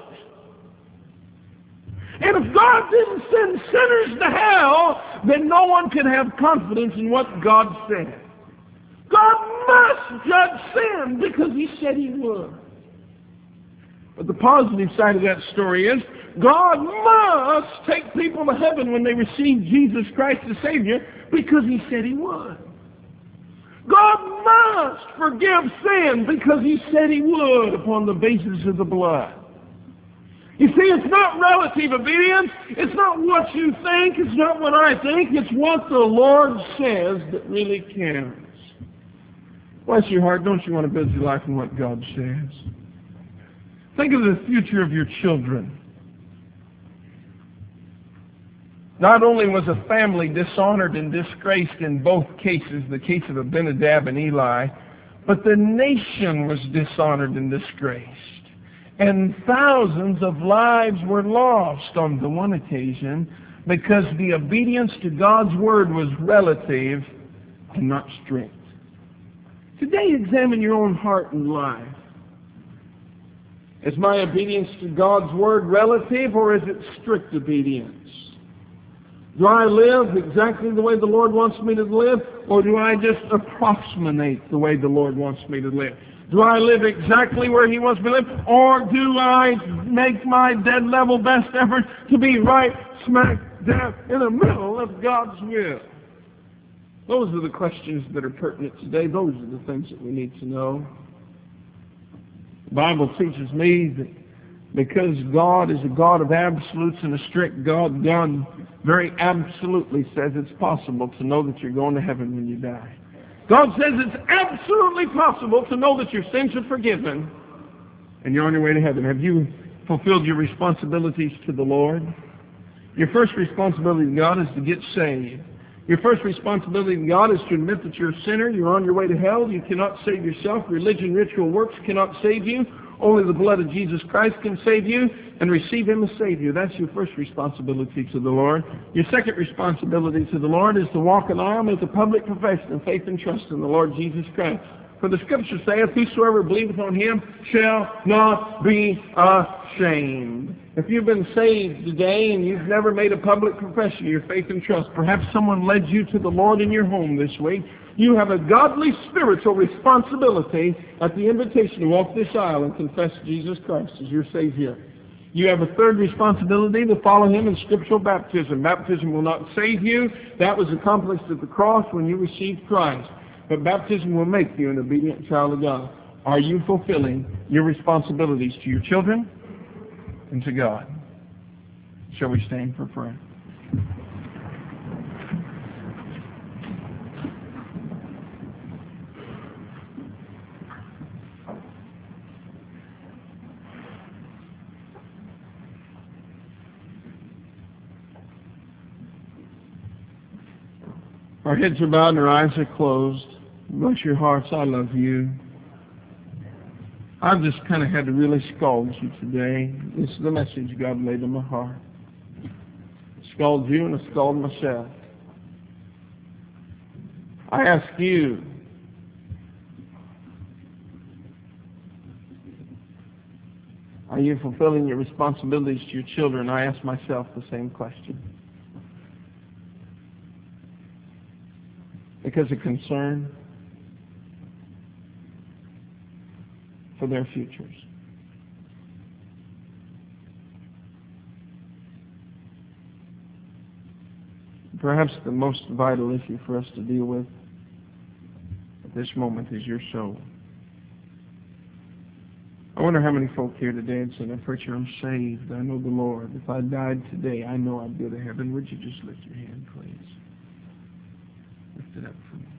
S1: And if God didn't send sinners to hell, then no one can have confidence in what God said. God must judge sin because He said He would. But the positive side of that story is God must take people to heaven when they receive Jesus Christ as Savior because He said He would. God must forgive sin because He said He would upon the basis of the blood. You see, it's not relative obedience. It's not what you think. It's not what I think. It's what the Lord says that really counts. Bless your heart. Don't you want to build your life on what God says? Think of the future of your children. Not only was a family dishonored and disgraced in both cases, the case of Abinadab and Eli, but the nation was dishonored and disgraced. And thousands of lives were lost on the one occasion because the obedience to God's word was relative and not strict. Today, examine your own heart and life. Is my obedience to God's word relative, or is it strict obedience? Do I live exactly the way the Lord wants me to live, or do I just approximate the way the Lord wants me to live? Do I live exactly where He wants me to live, or do I make my dead level best effort to be right smack dab in the middle of God's will? Those are the questions that are pertinent today. Those are the things that we need to know. The Bible teaches me that because God is a God of absolutes and a strict God, God very absolutely says it's possible to know that you're going to heaven when you die. God says it's absolutely possible to know that your sins are forgiven and you're on your way to heaven. Have you fulfilled your responsibilities to the Lord? Your first responsibility to God is to get saved. Your first responsibility to God is to admit that you're a sinner. You're on your way to hell. You cannot save yourself. Religion, ritual works cannot save you. Only the blood of Jesus Christ can save you, and receive Him as Savior. That's your first responsibility to the Lord. Your second responsibility to the Lord is to walk an aisle, make a public profession of faith and trust in the Lord Jesus Christ. For the Scripture saith, whosoever believeth on Him shall not be ashamed. If you've been saved today and you've never made a public profession of your faith and trust, perhaps someone led you to the Lord in your home this week, you have a godly spiritual responsibility at the invitation to walk this aisle and confess Jesus Christ as your Savior. You have a third responsibility to follow Him in scriptural baptism. Baptism will not save you. That was accomplished at the cross when you received Christ. But baptism will make you an obedient child of God. Are you fulfilling your responsibilities to your children and to God? Shall we stand for prayer? Our heads are bowed and our eyes are closed. Bless your hearts, I love you. I've just kind of had to really scald you today. This is the message God laid on my heart. I scald you and I scald myself. I ask you, are you fulfilling your responsibilities to your children? I ask myself the same question. Because of concern for their futures. Perhaps the most vital issue for us to deal with at this moment is your soul. I wonder how many folk here today would say, "Now, preacher, I'm saved. I know the Lord. If I died today, I know I'd go to heaven." Would you just lift your hand, please? Lift it up for me.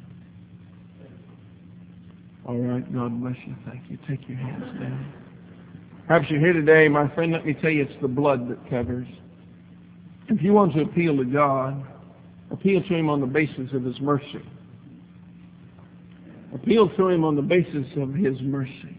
S1: All right, God bless you. Thank you. Take your hands down. Perhaps you're here today, my friend. Let me tell you, it's the blood that covers. If you want to appeal to God, appeal to Him on the basis of His mercy. Appeal to Him on the basis of His mercy.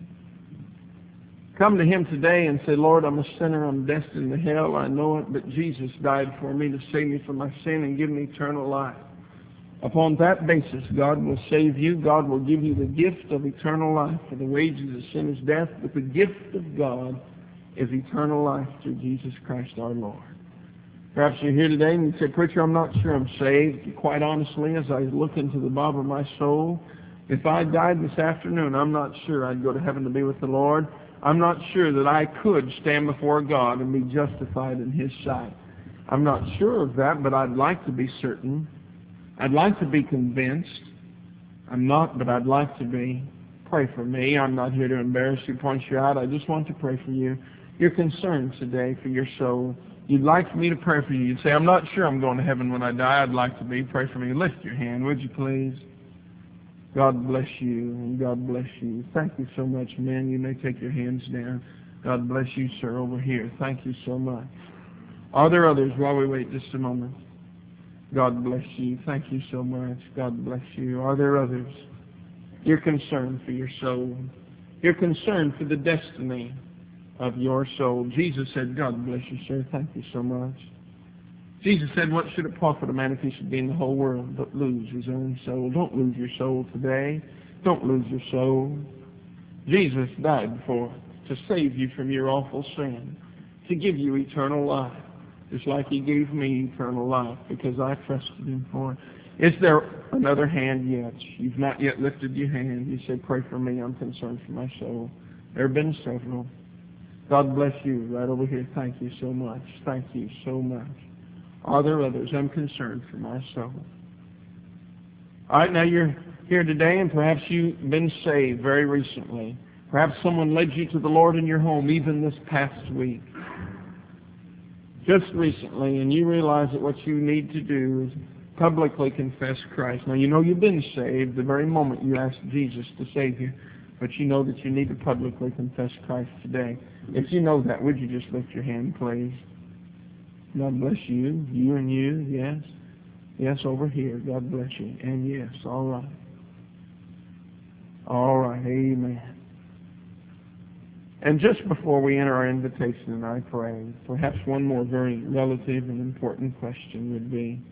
S1: Come to Him today and say, "Lord, I'm a sinner. I'm destined to hell. I know it, but Jesus died for me to save me from my sin and give me eternal life." Upon that basis, God will save you. God will give you the gift of eternal life. For the wages of sin is death, but the gift of God is eternal life through Jesus Christ our Lord. Perhaps you're here today and you say, "Preacher, I'm not sure I'm saved." Quite honestly, as I look into the bottom of my soul, if I died this afternoon, I'm not sure I'd go to heaven to be with the Lord. I'm not sure that I could stand before God and be justified in His sight. I'm not sure of that, but I'd like to be certain. I'd like to be convinced. I'm not, but I'd like to be. Pray for me. I'm not here to embarrass you, point you out. I just want to pray for you. You're concerned today for your soul. You'd like for me to pray for you. You'd say, "I'm not sure I'm going to heaven when I die. I'd like to be." Pray for me. Lift your hand, would you please? God bless you, and God bless you. Thank you so much, men. You may take your hands down. God bless you, sir, over here. Thank you so much. Are there others while we wait just a moment? God bless you. Thank you so much. God bless you. Are there others? You're concerned for your soul. You're concerned for the destiny of your soul. Jesus said, "God bless you, sir. Thank you so much." Jesus said, "What should it profit a man if he should gain the whole world but lose his own soul?" Don't lose your soul today. Don't lose your soul. Jesus died for it, to save you from your awful sin, to give you eternal life. Just like He gave me eternal life because I trusted Him for it. Is there another hand yet? You've not yet lifted your hand. You said, "Pray for me. I'm concerned for my soul." There have been several. God bless you right over here. Thank you so much. Thank you so much. Are there others? I'm concerned for my soul. All right, now you're here today and perhaps you've been saved very recently. Perhaps someone led you to the Lord in your home even this past week. Just recently, and you realize that what you need to do is publicly confess Christ. Now, you know you've been saved the very moment you asked Jesus to save you, but you know that you need to publicly confess Christ today. If you know that, would you just lift your hand, please? God bless you. You and you, yes. Yes, over here. God bless you. And yes, all right. All right, amen. And just before we enter our invitation and I pray, perhaps one more very relative and important question would be,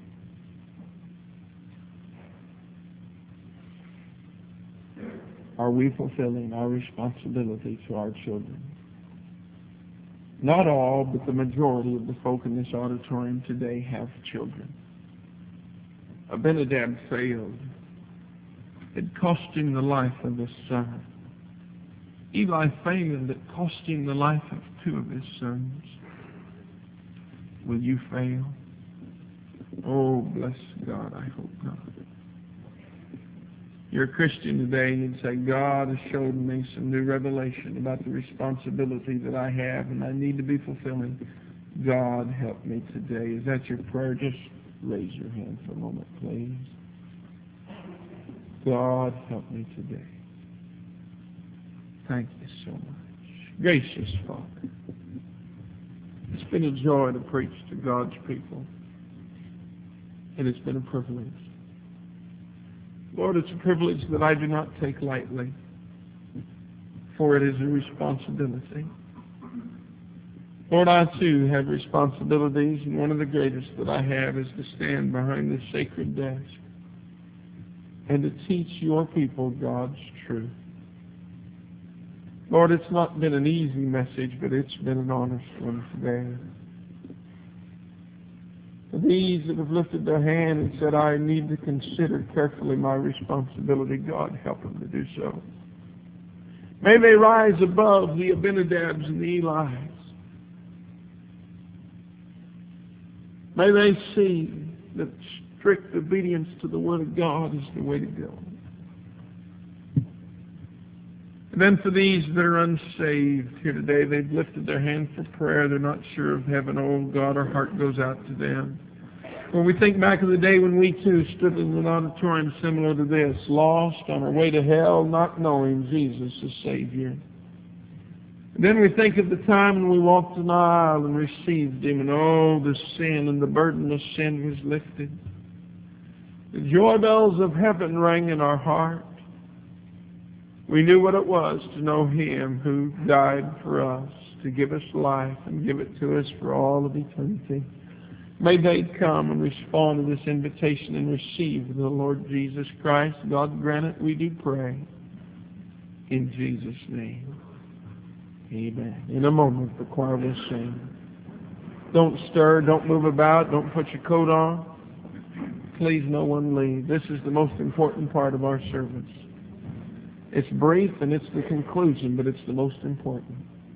S1: are we fulfilling our responsibility to our children? Not all, but the majority of the folk in this auditorium today have children. Abinadab failed. It cost him the life of his son. Eli failed. It cost him the life of two of his sons. Will you fail? Oh, bless God, I hope not. you're a Christian today and you'd say, God has showed me some new revelation about the responsibility that I have and I need to be fulfilling. God, help me today. Is that your prayer? Just raise your hand for a moment, please. God, help me today. Thank you so much. Gracious Father, it's been a joy to preach to God's people, and it's been a privilege. Lord, it's a privilege that I do not take lightly, for it is a responsibility. Lord, I too have responsibilities, and one of the greatest that I have is to stand behind this sacred desk and to teach your people God's truth. Lord, it's not been an easy message, but it's been an honest one today. For these that have lifted their hand and said, I need to consider carefully my responsibility, God, help them to do so. May they rise above the Abinadabs and the Elis. May they see that strict obedience to the Word of God is the way to go. And then for these that are unsaved here today, they've lifted their hand for prayer. They're not sure of heaven. Oh, God, our heart goes out to them. When we think back of the day when we too stood in an auditorium similar to this, lost on our way to hell, not knowing Jesus as Savior. And then we think of the time when we walked an aisle and received Him, and oh, the sin and the burden of sin was lifted. The joy bells of heaven rang in our heart. We knew what it was to know Him who died for us, to give us life and give it to us for all of eternity. May they come and respond to this invitation and receive the Lord Jesus Christ. God grant it, we do pray. In Jesus' name. Amen. In a moment, the choir will sing. Don't stir, don't move about, don't put your coat on. Please, no one leave. This is the most important part of our service. It's brief and it's the conclusion, but it's the most important.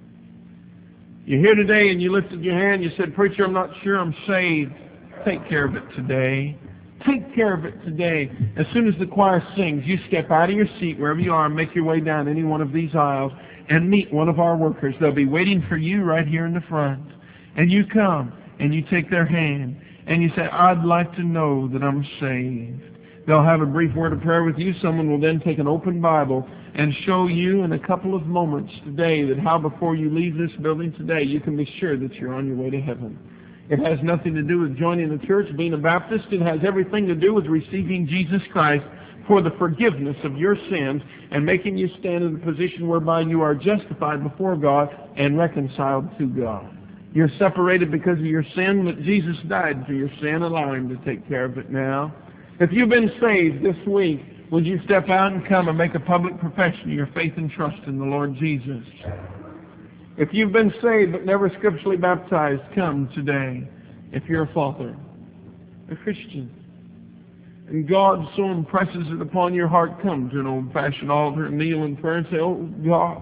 S1: You're here today and you lifted your hand. You said, Preacher, I'm not sure I'm saved. Take care of it today. Take care of it today. As soon as the choir sings, you step out of your seat wherever you are and make your way down any one of these aisles and meet one of our workers. They'll be waiting for you right here in the front. And you come and you take their hand and you say, I'd like to know that I'm saved. They'll have a brief word of prayer with you. Someone will then take an open Bible and show you in a couple of moments today that how before you leave this building today, you can be sure that you're on your way to heaven. It has nothing to do with joining the church, being a Baptist. It has everything to do with receiving Jesus Christ for the forgiveness of your sins and making you stand in the position whereby you are justified before God and reconciled to God. You're separated because of your sin, but Jesus died for your sin. Allow Him to take care of it now. If you've been saved this week, would you step out and come and make a public profession of your faith and trust in the Lord Jesus? If you've been saved but never scripturally baptized, come today. If you're a father, a Christian, and God so impresses it upon your heart, come to an old-fashioned altar and kneel in prayer and say, Oh God,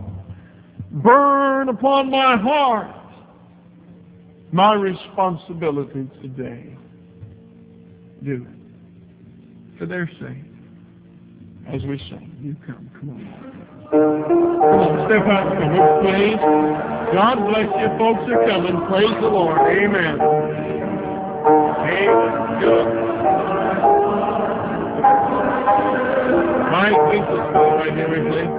S1: burn upon my heart my responsibility today. Do it. For their sake, as we sing, you come, come on. Come on, step out and come with, please. God bless you. Folks are coming. Praise the Lord. Amen. Amen. Good. Mike, please just go right here, please.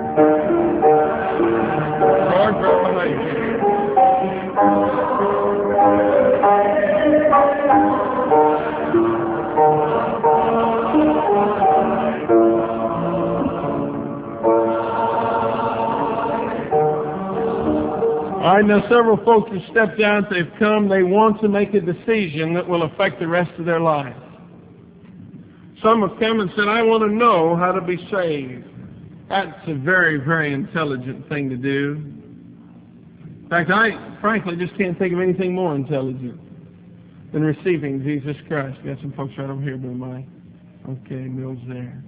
S1: Lord, right behind you. All right, now several folks have stepped out, they've come, they want to make a decision that will affect the rest of their life. Some have come and said, I want to know how to be saved. That's a very, very intelligent thing to do. In fact, I frankly just can't think of anything more intelligent than receiving Jesus Christ. Got some folks right over here, Bill Mike. Okay, Mill's there.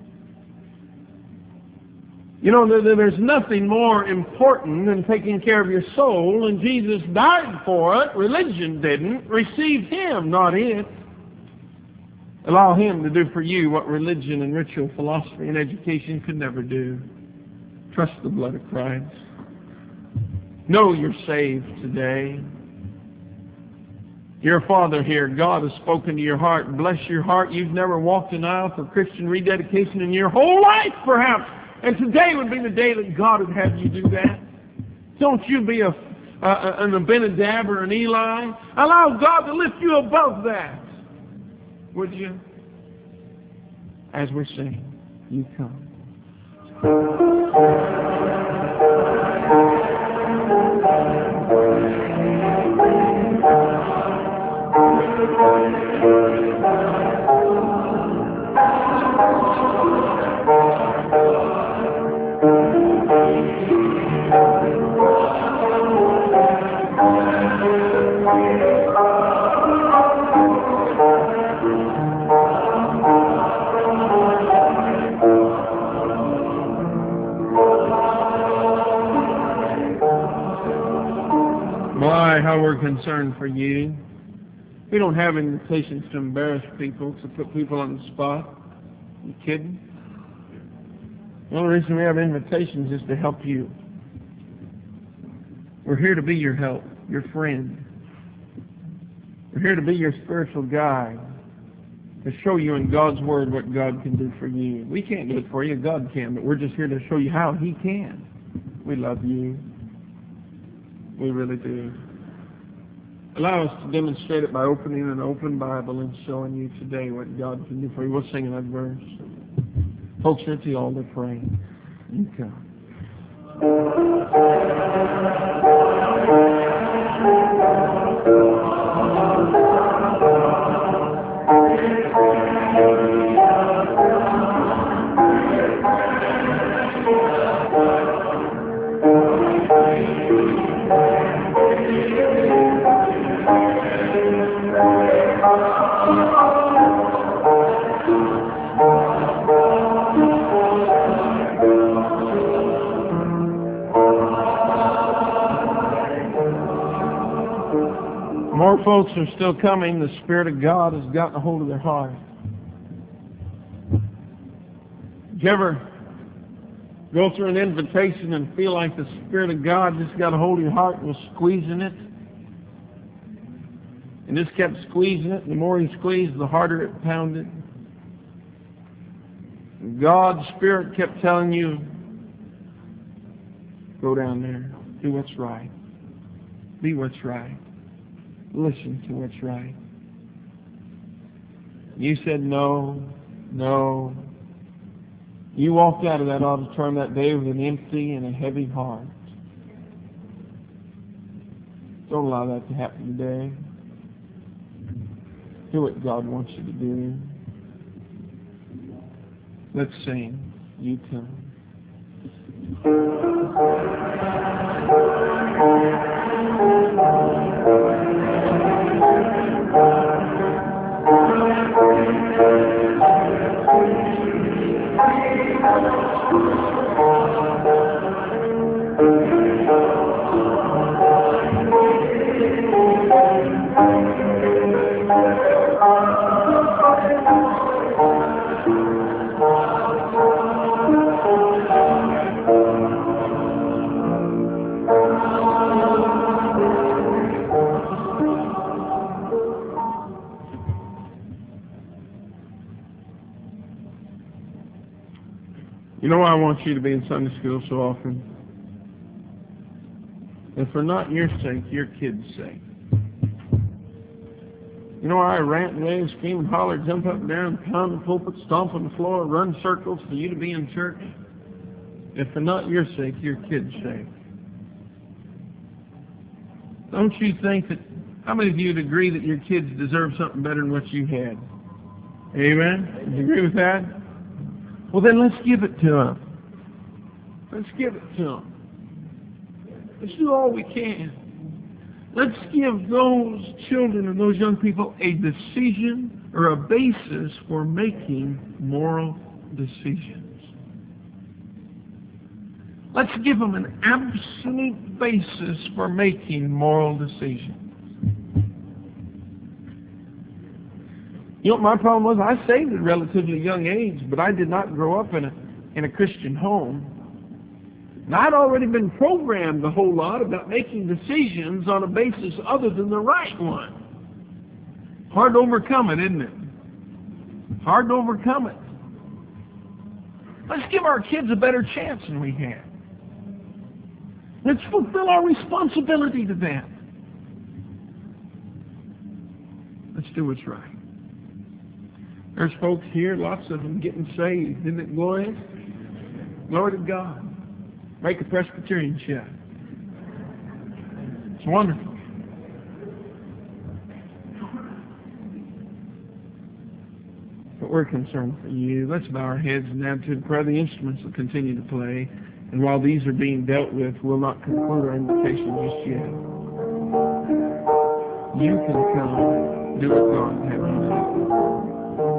S1: You know, there's nothing more important than taking care of your soul, and Jesus died for it. Religion didn't. Receive Him, not it. Allow Him to do for you what religion and ritual, philosophy and education could never do. Trust the blood of Christ. Know you're saved today. Your Father here, God has spoken to your heart. Bless your heart. You've never walked an aisle for Christian rededication in your whole life, perhaps. And today would be the day that God would have you do that. Don't you be a, a, an Abinadab or an Eli. Allow God to lift you above that. Would you? As we're singing, you come. My, how we're concerned for you. We don't have invitations to embarrass people, to put people on the spot. You kidding? The only reason we have invitations is to help you. We're here to be your help, your friend. We're here to be your spiritual guide, to show you in God's Word what God can do for you. We can't do it for you, God can, but we're just here to show you how He can. We love you. We really do. Allow us to demonstrate it by opening an open Bible and showing you today what God can do for you. We'll sing that verse. Folks are at the altar praying. You come. More folks are still coming. The Spirit of God has gotten a hold of their heart. Did you ever go through an invitation and feel like the Spirit of God just got a hold of your heart and was squeezing it? And just kept squeezing it. And the more He squeezed, the harder it pounded. And God's Spirit kept telling you, go down there. Do what's right. Be what's right. Listen to what's right. You said no, no. You walked out of that auditorium that day with an empty and a heavy heart. Don't allow that to happen today. Do what God wants you to do. Let's sing. You come. You know why I want you to be in Sunday school so often? And for not your sake, your kids' sake. You know why I rant and rave, scream and holler, jump up and down, pound the pulpit, stomp on the floor, run circles for you to be in church? And for not your sake, your kids' sake. Don't you think that, how many of you would agree that your kids deserve something better than what you had? Amen? Do you agree with that? Well, then let's give it to them. Let's give it to them. Let's do all we can. Let's give those children and those young people a decision or a basis for making moral decisions. Let's give them an absolute basis for making moral decisions. You know what my problem was? I saved at a relatively young age, but I did not grow up in a, in a Christian home. And I'd already been programmed a whole lot about making decisions on a basis other than the right one. Hard to overcome it, isn't it? Hard to overcome it. Let's give our kids a better chance than we had. Let's fulfill our responsibility to them. Let's do what's right. There's folks here, lots of them getting saved. Isn't it glorious? Glory to God. Make a Presbyterian shout. It's wonderful. But we're concerned for you. Let's bow our heads in attitude of prayer. The instruments will continue to play. And while these are being dealt with, we'll not conclude our invitation just yet. You can come. Do what God would have you do.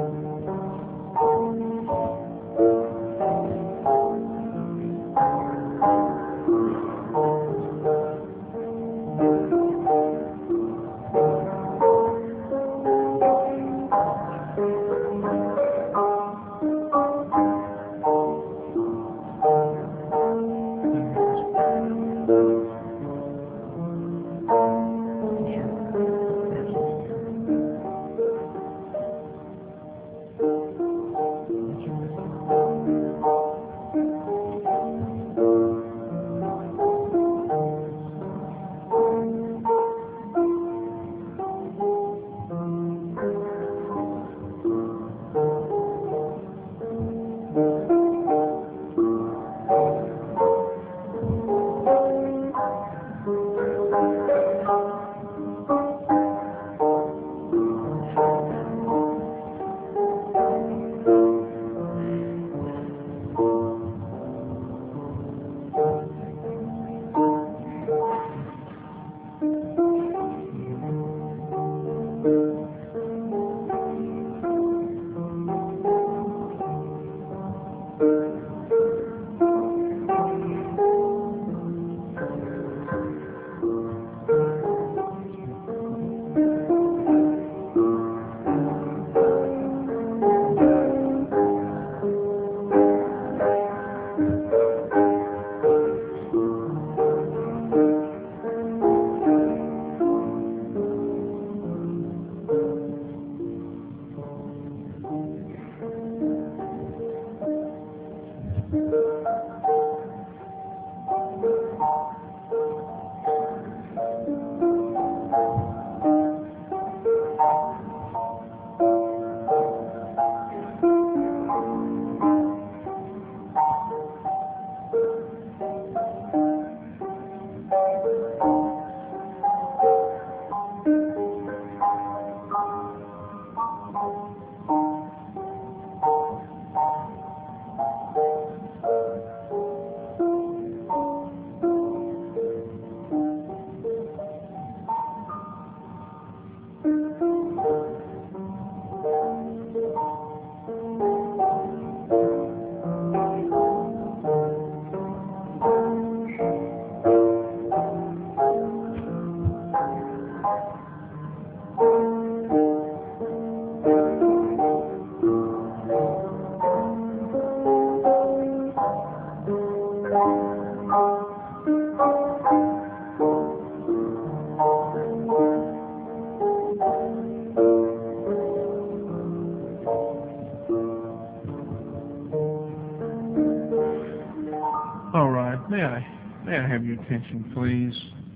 S1: May I, may I have your attention, please?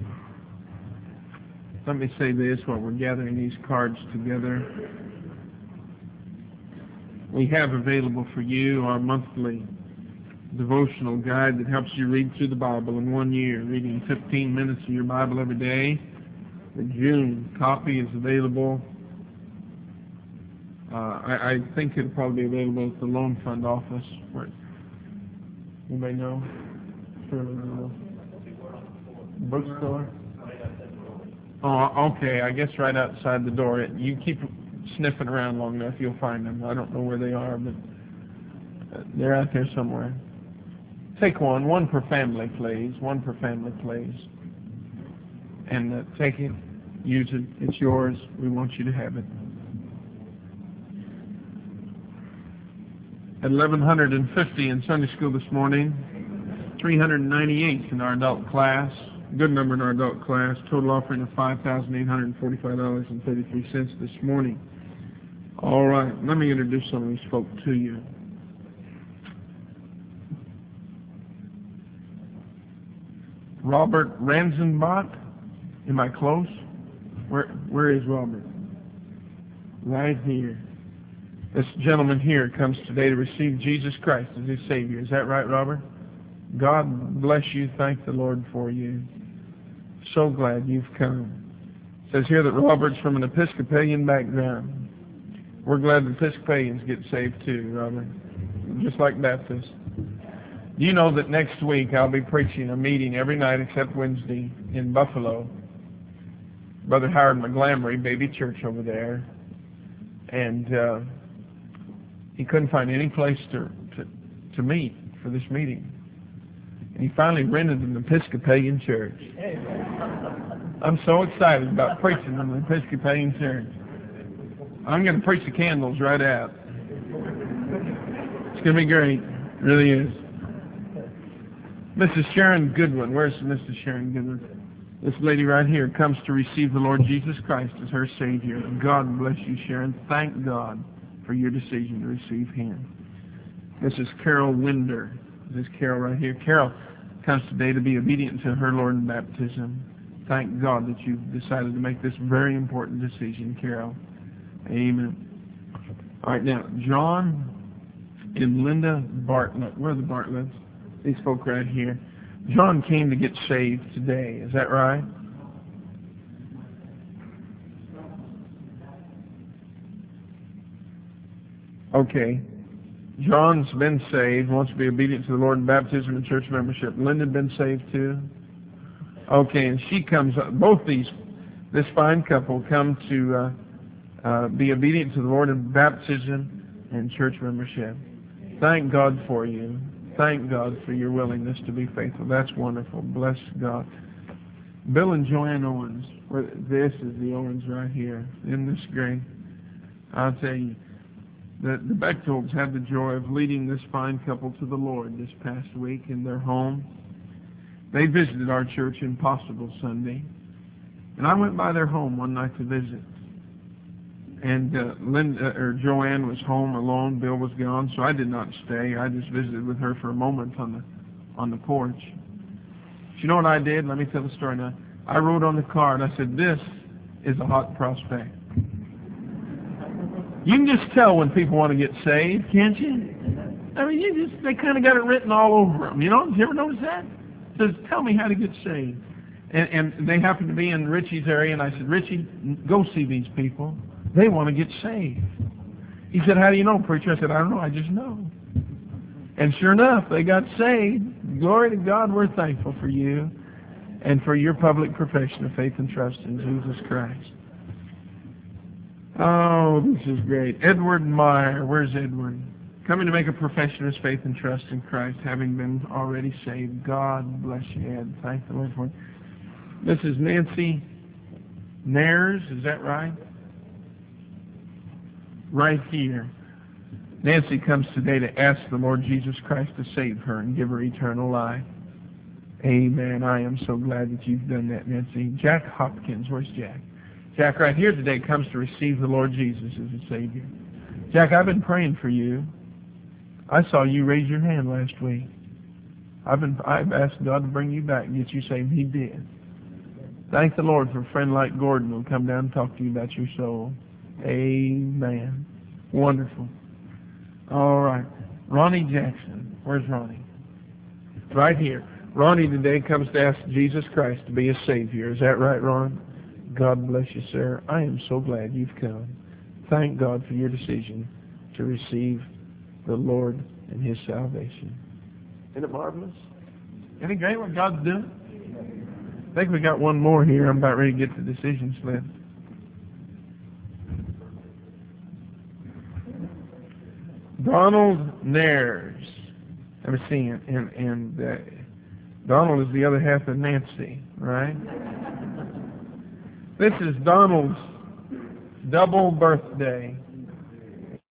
S1: Let me say this while we're gathering these cards together. We have available for you our monthly devotional guide that helps you read through the Bible in one year, reading fifteen minutes of your Bible every day. The June copy is available. Uh, I, I think it'll probably be available at the Loan Fund office. Where, anybody know? Bookstore? Oh, okay. I guess right outside the door. You keep sniffing around long enough, you'll find them. I don't know where they are, but they're out there somewhere. Take one. One per family, please. One per family, please. And uh, take it. Use it. It's yours. We want you to have it. At eleven fifty in Sunday school this morning, three hundred ninety-eight in our adult class, good number in our adult class, total offering of five thousand eight hundred forty-five dollars and thirty-three cents this morning. All right, let me introduce some of these folk to you. Robert Ranzenbach, am I close? Where, where is Robert? Right here. This gentleman here comes today to receive Jesus Christ as his Savior. Is that right, Robert? God bless you. Thank the Lord for you. So glad you've come. It says here that Robert's from an Episcopalian background. We're glad that Episcopalians get saved too, Robert, just like Baptists. Do you know that next week I'll be preaching a meeting every night except Wednesday in Buffalo? Brother Howard McGlamory, baby church over there. And uh, he couldn't find any place to, to, to meet for this meeting. And he finally rented an Episcopalian church. I'm so excited about preaching in an Episcopalian church. I'm going to preach the candles right out. It's going to be great. It really is. Missus Sharon Goodwin. Where's Missus Sharon Goodwin? This lady right here comes to receive the Lord Jesus Christ as her Savior. God bless you, Sharon. Thank God for your decision to receive Him. Missus Carol Winder. This is Carol right here. Carol comes today to be obedient to her Lord in baptism. Thank God that you've decided to make this very important decision, Carol. Amen. All right, now, John and Linda Bartlett. Where are the Bartletts? These folk right here. John came to get saved today. Is that right? Okay. John's been saved, wants to be obedient to the Lord in baptism and church membership. Linda been saved too? Okay, and she comes, both these, this fine couple come to uh, uh, be obedient to the Lord in baptism and church membership. Thank God for you. Thank God for your willingness to be faithful. That's wonderful. Bless God. Bill and Joanne Owens. This is the Owens right here. Isn't this great? I'll tell you, the, the Bechtolds had the joy of leading this fine couple to the Lord this past week in their home. They visited our church Impossible Sunday. And I went by their home one night to visit. And uh, Linda, or Joanne was home alone. Bill was gone, so I did not stay. I just visited with her for a moment on the on the porch. You know what I did? Let me tell the story now. I wrote on the card, I said, "This is a hot prospect." You can just tell when people want to get saved, can't you? I mean, you just they kind of got it written all over them. You know? Did you ever notice that? It says, "Tell me how to get saved." And, and they happened to be in Richie's area, and I said, "Richie, go see these people. They want to get saved." He said, "How do you know, preacher?" I said, "I don't know, I just know." And sure enough, they got saved. Glory to God, we're thankful for you and for your public profession of faith and trust in Jesus Christ. Oh, this is great. Edward Meyer, where's Edward? Coming to make a profession of faith and trust in Christ, having been already saved. God bless you, Ed. Thank the Lord for it. This is Nancy Nares, is that right? Right here. Nancy comes today to ask the Lord Jesus Christ to save her and give her eternal life. Amen. I am so glad that you've done that, Nancy. Jack Hopkins, where's Jack? Jack right here today comes to receive the Lord Jesus as a Savior. Jack, I've been praying for you. I saw you raise your hand last week. I've been I've asked God to bring you back and get you saved. He did. Thank the Lord for a friend like Gordon who will come down and talk to you about your soul. Amen. Wonderful. All right. Ronnie Jackson. Where's Ronnie? Right here. Ronnie today comes to ask Jesus Christ to be his Savior. Is that right, Ron? God bless you, sir. I am so glad you've come. Thank God for your decision to receive the Lord and His salvation. Isn't it marvelous? Isn't it great what God's doing? I think we got one more here. I'm about ready to get the decision slip. Donald Nares. Let me see. And, and uh, Donald is the other half of Nancy, right? This is Donald's double birthday.